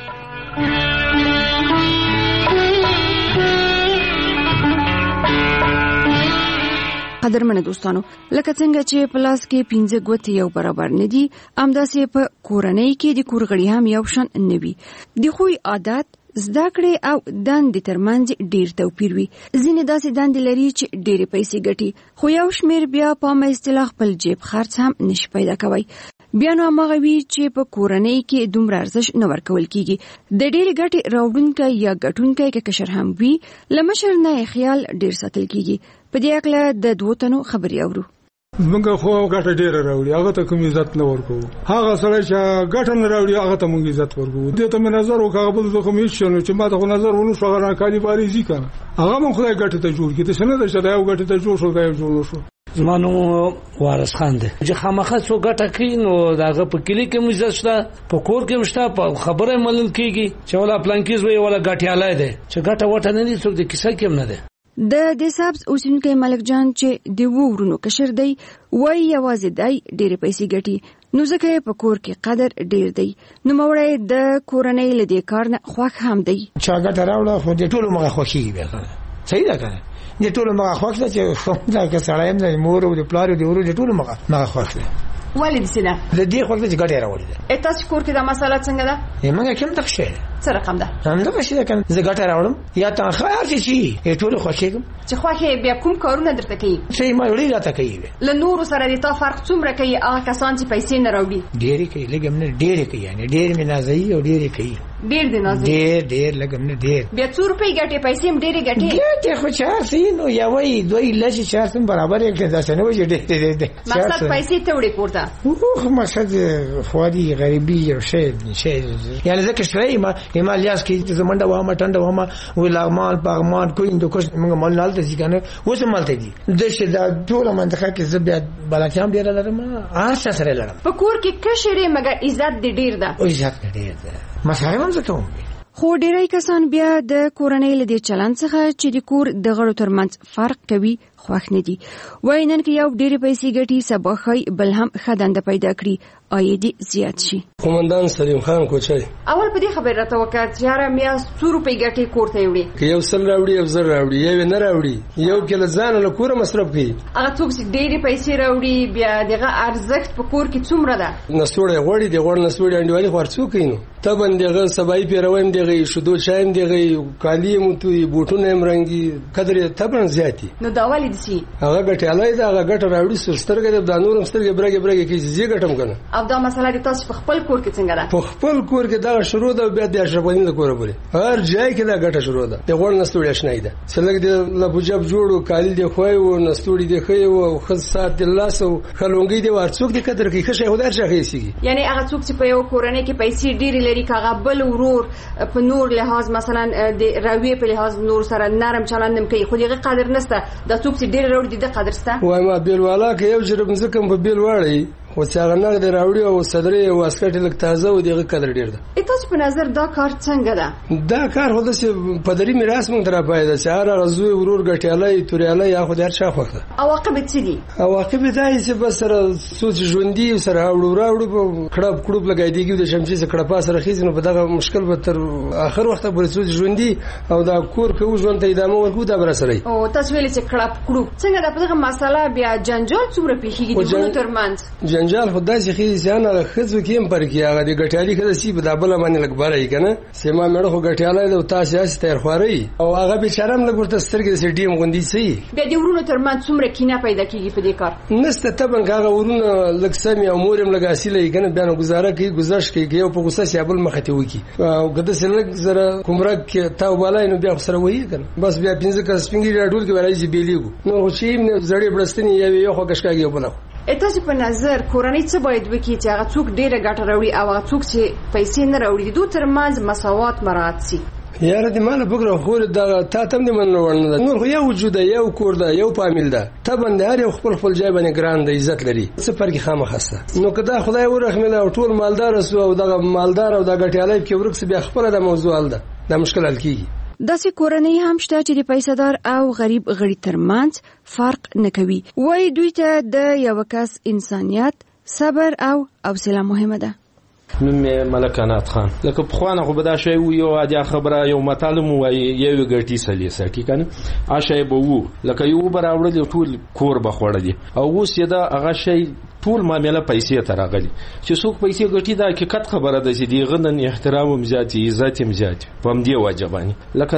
[SPEAKER 7] قدرمنو دوستانو لکه څنګه چې په لاس کې پنځه ګوتې یو برابر نه دي همداسې په کورنۍ کې د کور غړي هم یو شان نه وي. د خوی عادت زده کړې او دندې ترمنځ ډېر توپیر وي. ځینې داسې دندې لري چې ډېرې پیسې ګټي خو یو شمېر بیا په عامه اصطلاح خپل جیب خرڅ هم نشي پیدا کوي. بیا نو هماغه وي چې په کورنۍ کې دومره ارزښت نه ورکول کېږي. د ډېرې ګټې راوړونکی یا ګټونکی که کشر هم وي له مشر نه یې خیال ډېر ساتل کېږي. په دې هکله د دوو تنو خبرې اورو.
[SPEAKER 5] زمونږ خو ګټه ډېره راوړي هغه ته کوم عزت نه ورکوو. هغه سړی چې ګټه نه راوړي هغه ته مونږ عزت ورکوو. دې ته مې نظر وکړ هغه بل ته خو مې هېڅ شی نه چې ما ته خو نظر ونه شو هغه راکالي بارېزي که نه هغه مونږ خدای ګټې ته جوړ کړي. داسې نه ده چې دا یو ګټې ته جوړ شو دا یو جوړ نه شو.
[SPEAKER 11] زما نوم وارث خان دی چې خامخا څو ګټه کوي نو د هغه په کلي کې هم عزت شته په کور کې هم شته په خبره یې منل کېږي چې ولا پلانکیز وایي ولا ګټیالی دی چې ګټه وټه نه دي څوک د کیسه کې هم نه دی.
[SPEAKER 7] د دې سبز اوسیدونکی ملک جان چې د وو ورونو کشر دی وایي یوازې دی ډېرې پیسې ګټي نو ځکه یې په کور کې قدر ډېر دی. نوموړی د کورنۍ له دې کار نه خوښ هم دی.
[SPEAKER 11] چا ګټه راوړه خو د ټولو مغه خوښېږي بیا صحیح ده که نه د ټولو مغه خوښ ده چې دا که سړی هم د مور او د پلار او د ورور د ټولو مغه مغه خوښ ده.
[SPEAKER 7] ولې داسې ده؟
[SPEAKER 11] د دې خوښ ده چې ګټه یې راوړې ده.
[SPEAKER 7] تاسو کور کې دا مسله څنګه ده؟
[SPEAKER 11] موږ کې هم دغه شی ده.
[SPEAKER 7] څه رقم ده؟
[SPEAKER 11] همدغه شی ده که زه ګټه راوړم یا تنخواه هر څه چې ټولو خوښېږم.
[SPEAKER 7] چې خوښې بیا کوم کارونه درته کوي؟
[SPEAKER 11] څه یې مالوړي راته کوي.
[SPEAKER 7] له نورو سره د تا فرق څومره کوي هغه کسان چې پیسې نه راوړي؟
[SPEAKER 11] ډېرې کوي لږ هم نه ډېرې کوي یعنې ډېر مې نازوي او ډېرې کوي.
[SPEAKER 7] ډېر دې نازوي؟
[SPEAKER 11] ډېر ډېر لږ هم نه ډېر.
[SPEAKER 7] بیا څو روپۍ ګټې پیسې هم ډېرې ګټې؟
[SPEAKER 11] ګټې خو چې هر څه یې نو یوه یې دوه یې لس یې چار څه برابر یې کړې داسې نه وایي چې ډېرې دي.
[SPEAKER 7] مقصد پیسې ته وړې کور ته؟
[SPEAKER 11] مقصد خواري غریبي یو شی شی یعنې زه کشتری یم یم الیاس کې زه منډه وهمه ټنډه وهمه وایي لغمان پغمان کوی هندوکش موږ مال نه هلته ځي که نه اوس هم هلته دي. داسې دا ټوله منطقه کې زه بیا بلاکیا هم ډېره لرم هر چا سره لرم.
[SPEAKER 7] په کور کې کشر یې مګر عزت دې ډېر ده.
[SPEAKER 11] عزت دې ډېر ده مصارف هم زه کوم.
[SPEAKER 7] خو ډېری کسان بیا د کورنۍ له دې چلند څخه چې د کور د غړو ترمنځ فرق کوي خوښ نه دي. وای نن کې یو ډېر پیسې ګټي سبا خای بل هم خدانده پیدا کړي عاید زیات شي.
[SPEAKER 12] قومندان سلیم خان کوچای
[SPEAKER 13] اول په دې خبره راته وکړه چې یاره میا څو روپۍ ګټي کوړته وړي
[SPEAKER 12] که یو سل راوړي یو زر راوړي یو نه راوړي یو کله ځان له کور مصرف کوي
[SPEAKER 13] هغه څوک چې ډېرې پیسې راوړي بیا دغه ارزښت په کور کې څومره ده
[SPEAKER 12] نسوړې غوړي دی غوړ نسوړې انډیوالي خرڅو کوي نو تبن دغه سبای پیرویم دغه شودو چایم دغه کالی متوي بوټونه مرنګي قدر تبن زیاتی
[SPEAKER 13] نو دا ولې دي
[SPEAKER 12] هغه ګټلای دا هغه ګټ راوړي سرسترګه د نورم سترګه برګه برګه کې زی ګټم کنه
[SPEAKER 13] او دا مسله د تاسو په خپل کور کې څنګه ده
[SPEAKER 12] په خپل کور کې دا شروع ده بیا د اشرفین د کور بوله هر ځای کې دا ګټه شروع ده د غوړ نسوړې شنای ده سلګ د لبوجب جوړو کالی دی خوای او نسوړي دی خو او خص سات الله سو خلونګي دی ورڅوک د قدر کې خشه هدار شخې سیږي
[SPEAKER 13] یعنی هغه څوک چې په یو کورنۍ کې پیسې ډېری لري کاغه بل ورور په نور لحاظ مثلا د راوی په لحاظ نور سره نرم چلندم کوي خو دغه قدر نسته دا څوک چې ډېر راوړي د قدر سته
[SPEAKER 12] وای ما بیل والا کې یو جرب زکم په بیل واړی خو چې هغه نه د راوړي او صدرې او اسکټ لک تازه و دغه قدر ډیر ده.
[SPEAKER 13] تاسو په نظر دا کار څنګه ده؟
[SPEAKER 12] دا کار خو د پدری میراث مونږ تر پای ده چې هر غزوی ورور ګټیالای توريالای یا خو در شاخ وخته.
[SPEAKER 13] عواقب څه دي؟
[SPEAKER 12] عواقب دا چې بس سره سوچ ژوندۍ سره راوړو راوړو په کړب کړب لګای دیږي د شمشي سره کړپا سره خېزنه په دغه مشکل به تر اخر وخت پورې سوچ ژوندۍ او دا کور کو ژوند ته ادامه ورکو دا بر سره.
[SPEAKER 13] او تاسو ویل چې کړب کړب څنګه د دغه مسله بیا جنجال څومره پیښیږي د ګونو ترمنځ؟
[SPEAKER 12] جنجال خدای چې خېزانه خزو کېم پر کې هغه د ګټیالي خزه سی په دابل باندې لګبره یې کنه سیمه مړ خو ګټیالای د تاسو یې تیر خوري او هغه به شرم لګورته سترګې د ډیم غوندي سي
[SPEAKER 13] بیا د ورونو ترمنځ څومره کینه پیدا کیږي په دې کار
[SPEAKER 12] نسته تبن هغه ورونو لکسمي او مورم لګاسیلې کنه بیان گزاره کوي گزارش کوي یو په غوسه سیابل مخته وکی او کده سره زره کومرګ کې تاو بالای نو بیا سره وایي کنه بس بیا پنځه کس پنګي راډول کې ورایي بیلیګو نو چې نه زړې بلستنی یو خو کشکاږي وبله
[SPEAKER 13] تاسو په نظر کورنۍ څه باید وکړي چې هغه څوک ډیره ګټه راوړي او هغه څوک چې پیسې نه راوړي د دوی ترمنځ مساوات مراعات شي
[SPEAKER 12] یاره دې مال بګره خو دا تا تم دې من ورنه نور خو یو وجود یو کور ده یو فامیل ده تبن د هر خپل خپل ځای باندې ګران د عزت لري څه فرق خامخسته نو کدا خدای ورحمله او ټول مالدار سو او دغه مالدار او د ګټیالای کې ورکس بیا خپل د موضوع ده د مشکل حل کیږي
[SPEAKER 7] داسې کورنۍ هم شته چې د پیسادار او غریب غړي ترمنځ فرق نه کوي وای دوی ته د یو کس انسانیت صبر او حوصله مهمه ده
[SPEAKER 14] نوم ملک انات خان لکه په خوانه خو به دا شی وو یو اجا خبره یو مطالم وای یو ګټي سلی سټی کنه آشه به وو لکه یو براوړل ټول کور به خوړل او اوس یې دا هغه شی ټول معاملې پیسې ته راغلي چې څوک پیسې ګټي دا حقیقت خبره ده چې دی غنن احترام هم زیات عزت هم زیات په دې واجبانی لکه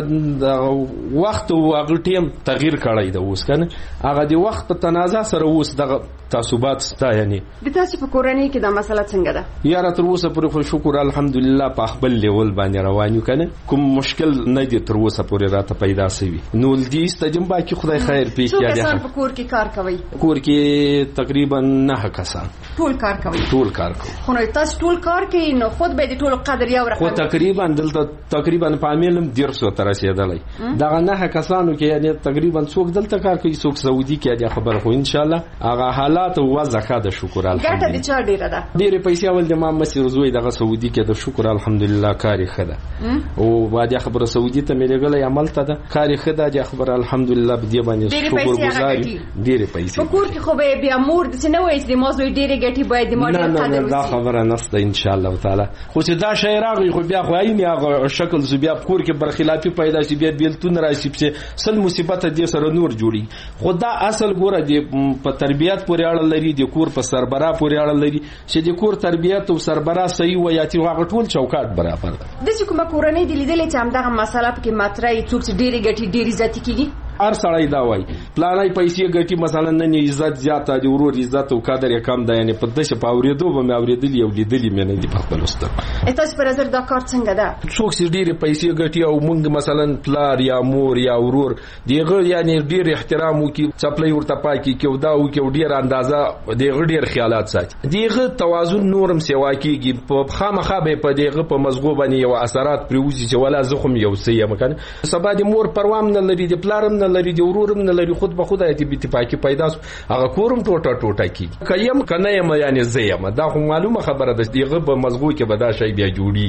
[SPEAKER 14] د وخت او هغه ټیم تغییر کړی دا اوس کنه هغه د وخت په تنازع سره اوس دغه تعصبات ستا یعنی
[SPEAKER 13] د تاسو په کورنۍ کې دا مسله څنګه ده
[SPEAKER 14] یاره تر اوسه پورې شکر الحمدلله په خپل لیول باندې روان یو کنه کوم مشکل نه دی تر اوسه پورې راته پیدا سوي نو دې استجم باقي خدای خیر پیښ کړي
[SPEAKER 13] څو کسان په کور کې کار کوي
[SPEAKER 14] کور کې تقریبا نه کسان
[SPEAKER 13] ټول کار کوي
[SPEAKER 14] ټول کار کوي
[SPEAKER 13] خو نو تاسو ټول کار کوي نو خود به د ټول قدر یو رقم
[SPEAKER 14] خو تقریبا دلته تقریبا په عاملم ډیر څو تر رسیدلای دا نه کسانو کې یعنی تقریبا څوک دلته کار کوي څوک سعودي کې د خبر خو ان شاء الله هغه حالات او وضع د شکر الحمدلله
[SPEAKER 13] ګټه د چا ډیره ده
[SPEAKER 14] ډیره پیسې اول د ما مسیر زوی دغه سعودي کې د شکر الحمدلله کاری خده او بعد خبره سعودي ته ملګری عمل ته ده کاری خده د خبره الحمدلله به دی باندې شکر گزاري ډیره پیسې
[SPEAKER 13] په کور کې خو به بیا مور د څه نه وایي چې موضوع ډیره ګټي باید د ماډل قدر
[SPEAKER 14] وسی دا خبره نسته ان شاء الله تعالی خو چې دا شی راغی خو بیا خو عین هغه شکل زو بیا کور کې برخلافي پیدا شي بیا بیلتون راشي چې سل مصیبت دې سره نور جوړي خو دا اصل ګوره د په تربيات پورې اړه لري د کور په سربراه پورې اړه لري چې د کور تربيات او سربراه صحیح وایي هغه ټول چوکاټ برابر ده
[SPEAKER 13] د چې کومه کورنۍ د لیدلې چې همدغه مسله په کې ماترای څوک چې ډېری ګټي ډېری ذاتي کیږي
[SPEAKER 14] هر سړی دا وایي پلانای پیسې ګټي مثلا نه عزت زیاته دی ورور عزت او قدر کم ده یعنی په دشه په اوریدو به مې اوریدلی او لیدلی مې نه دی په خپل واست
[SPEAKER 13] تاسو پر نظر دا کار څنګه ده
[SPEAKER 14] څوک چې ډېری پیسې ګټي او مونږ مثلا پلار یا مور یا ورور دیغه یعنی ډېر احترام وکي چپلې ورته پاکي کې ودا او کې ډېر اندازه دیغه ډېر خیالات ساتي دیغه توازن نورم سیوا کیږي په خامخا به په دیغه په مزغو باندې یو اثرات پروزي چې ولا زخم یو سي مکان سبا د مور پروام نه لري د پلارم نه لري د ورورم نه لري خود به خدای ته اتفاقی پیدا هغه کورم ټوټه ټوټه کی کیم کنه یم یعنی زیم دا خو معلومه خبره ده دیغه په مزغو کې به دا شی بیا جوړیږي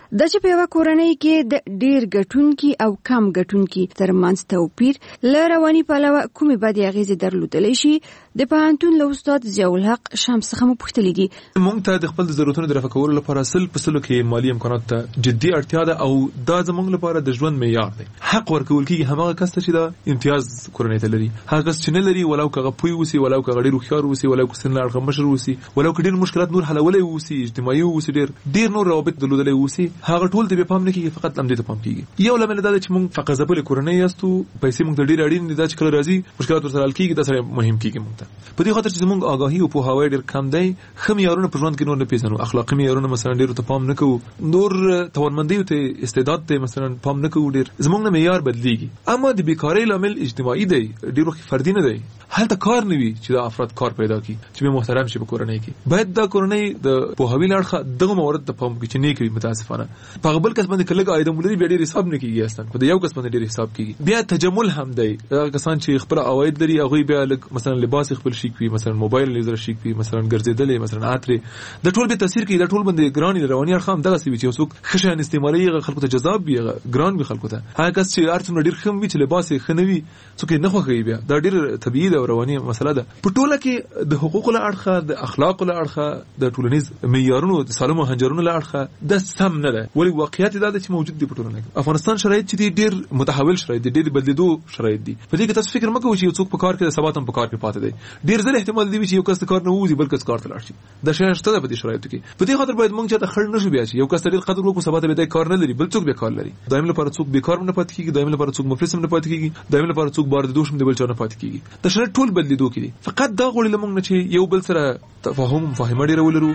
[SPEAKER 7] د چې په یو کورنۍ کې د ډیر ګټونکي او کم ګټونکي ترمنځ توپیر ل رواني پلوه کومې بدې اغیزې درلودلی شي د پوهنتون له استاد ضیاء الحق شمس څخه مو پوښتلي دي.
[SPEAKER 10] موږ ته د خپل ضرورتونو د رفع کولو لپاره سل په سلو کې مالی امکانات ته جدي اړتیا ده او دا زموږ لپاره د ژوند معیار دی. حق ورکول کېږي هماغه کس ته چې دا امتیاز کورنۍ ته لري، هغه کس چې نه لري ولو که هغه پوه اوسي، ولو که هغه ډېر هوښیار اوسي، ولو که سن له اړخه مشر اوسي، ولو که ډېر مشکلات نور حلولی اوسي، اجتماعي اوسي، ډېر ډېر نور روابط درلودلی اوسي، هغه ټول ته بیا پام نه کېږي، فقط همدې ته پام کېږي. یو لامل دا دی چې موږ فقط ځپلې کورنۍ یاستو، پیسې موږ ته ډېرې اړین دي، دا چې کله راځي مشکلات ورسره حل کېږي، دا سره مهم کېږي موږ ته. په دې خاطر چې زموږ آګاهي او پوهاوی ډېر کم دی، ښه معیارونه په ژوند کې نور نه پېژنو، اخلاقي معیارونه مثلا ډېرو ته پام نه کوو، نور توانمندیو ته استعداد ته مثلا پام نه کوو، ډېر زموږ نه معیار بدلیږي. اما د بیکارۍ لامل اجتماعي دی، ډېر وخت فردي نه دی. هلته کار نه وي چې دا افراد کار پیدا کړي چې به محترم شي په کورنۍ کې. باید دا کورنۍ د پوهاوي لاړخه دغه موارد ته پام وکړي چې نه کوي. متاسفانه په غبل کس باندې کله عاید مولري بیا ډېر حساب نه کیږي، اصلا په یو کس باندې ډېر حساب کیږي. بیا تجمل هم دی، هغه کسان چې خپل عواید لري هغه بیا مثلا لباس خپل شي کوي، مثلا موبایل لیزر شي کوي، مثلا ګرځیدل، مثلا عطر، د ټول به تاثیر کوي، د ټول باندې ګرانی رواني اړخ هم دغه سی وي چې څوک خشن استعمالي خلکو ته جذاب وي، ګران وي خلکو ته. هغه کس چې ارڅونه ډېر خم وي چې لباس یې خنوي څوک نه خوښوي، بیا دا ډېر طبيعي او رواني مسله ده. په ټوله کې د حقوقو له اړخه، د اخلاقو له اړخه، د ټولنیز معیارونو د سالمو هنجرونو له اړخه د سم نه ده. ولی واقعیت دا ده چې موجود دي په ټولنه کې. افغانستان شرایط چې دي ډېر متحول شرایط دي، ډېر بدلیدو شرایط دي. په دې کې تاسو فکر مکوئ چې یو څوک په کار کې د سبا هم په کار کې پاتې دی. ډېر ځله احتمال دی چې یو کس کار نه ووزي بل کس کار ته لاړ شي. دا شی شته په دې شرایطو کې. په دې خاطر باید موږ چې ته خړ نشو بیا چې یو کس ډېر قدر وکړو، سبا ته به کار نه لري، بل څوک به کار لري. دایم لپاره څوک بیکار نه پاتې کیږي، دایم لپاره څوک مفلس نه پاتې کیږي، دایم لپاره څوک بار د دوشم دی بل چا نه پاتې کیږي. دا شرایط ټول بدلیدو کې دي. فقط دا غوړي لمونږ نه چې یو بل سره تفاهم مفاهمه ډېر ولرو.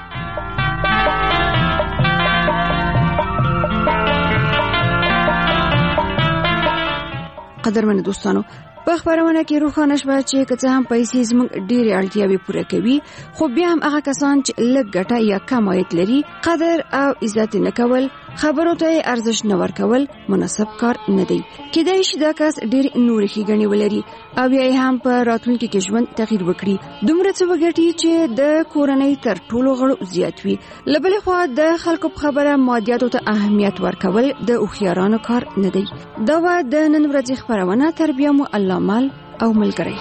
[SPEAKER 7] قدرمن دوستانو، په خبرونه کې روښانه شوه چې که څه هم پیسې زموږ ډېرې اړتیاوې پوره کوي، خو بیا هم هغه کسان چې لږ ګټه یا کم عاید لري قدر او عزت نه کول، خبرو ته ارزښت نه ورکول مناسب کار نه دی. کېدای شي دا کس ډېر نورې ښېګڼې ولري او بیا یې هم په راتلونکي کې ژوند تغییر وکړي، دومره څه وګټي چې د کورنۍ تر ټولو غړو زیات وي. له بلې خوا د خلکو په خبره مادیاتو ته اهمیت ورکول د هوښیارانو کار نه دی. دا وه د نن ورځې خپرونه. تربیه مو الله مال او ملګری.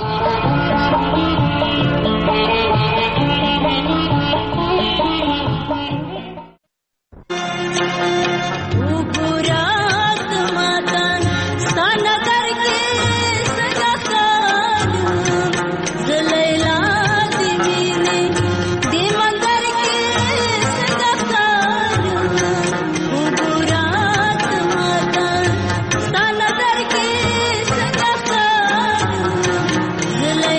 [SPEAKER 16] Zalay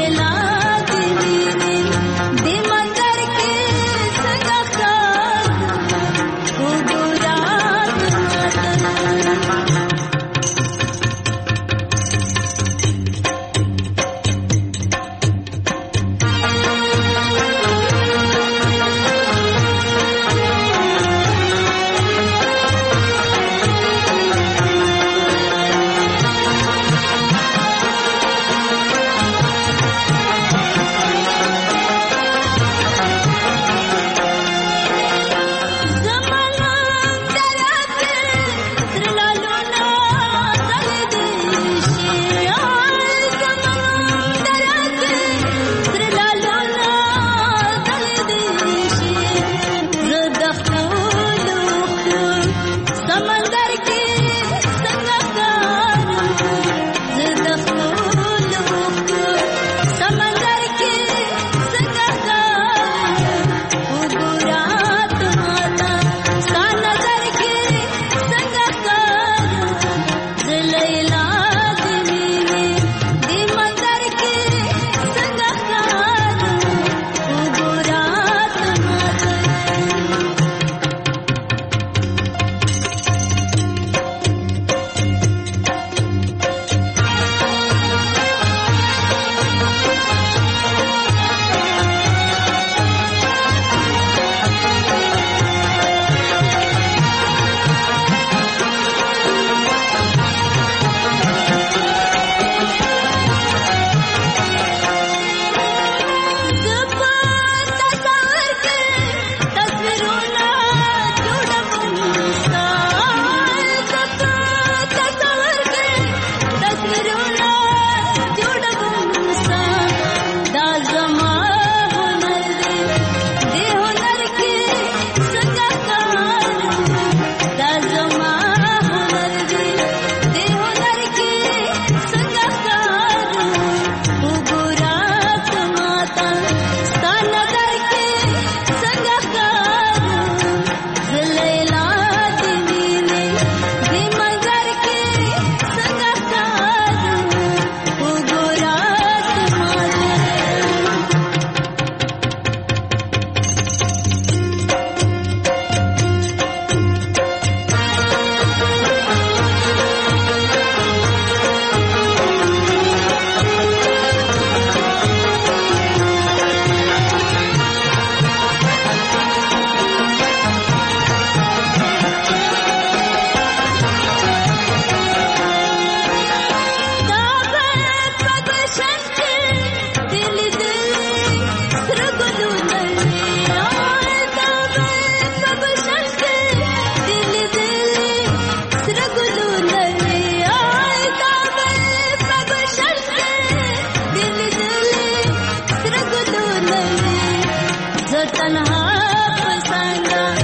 [SPEAKER 16] څنګه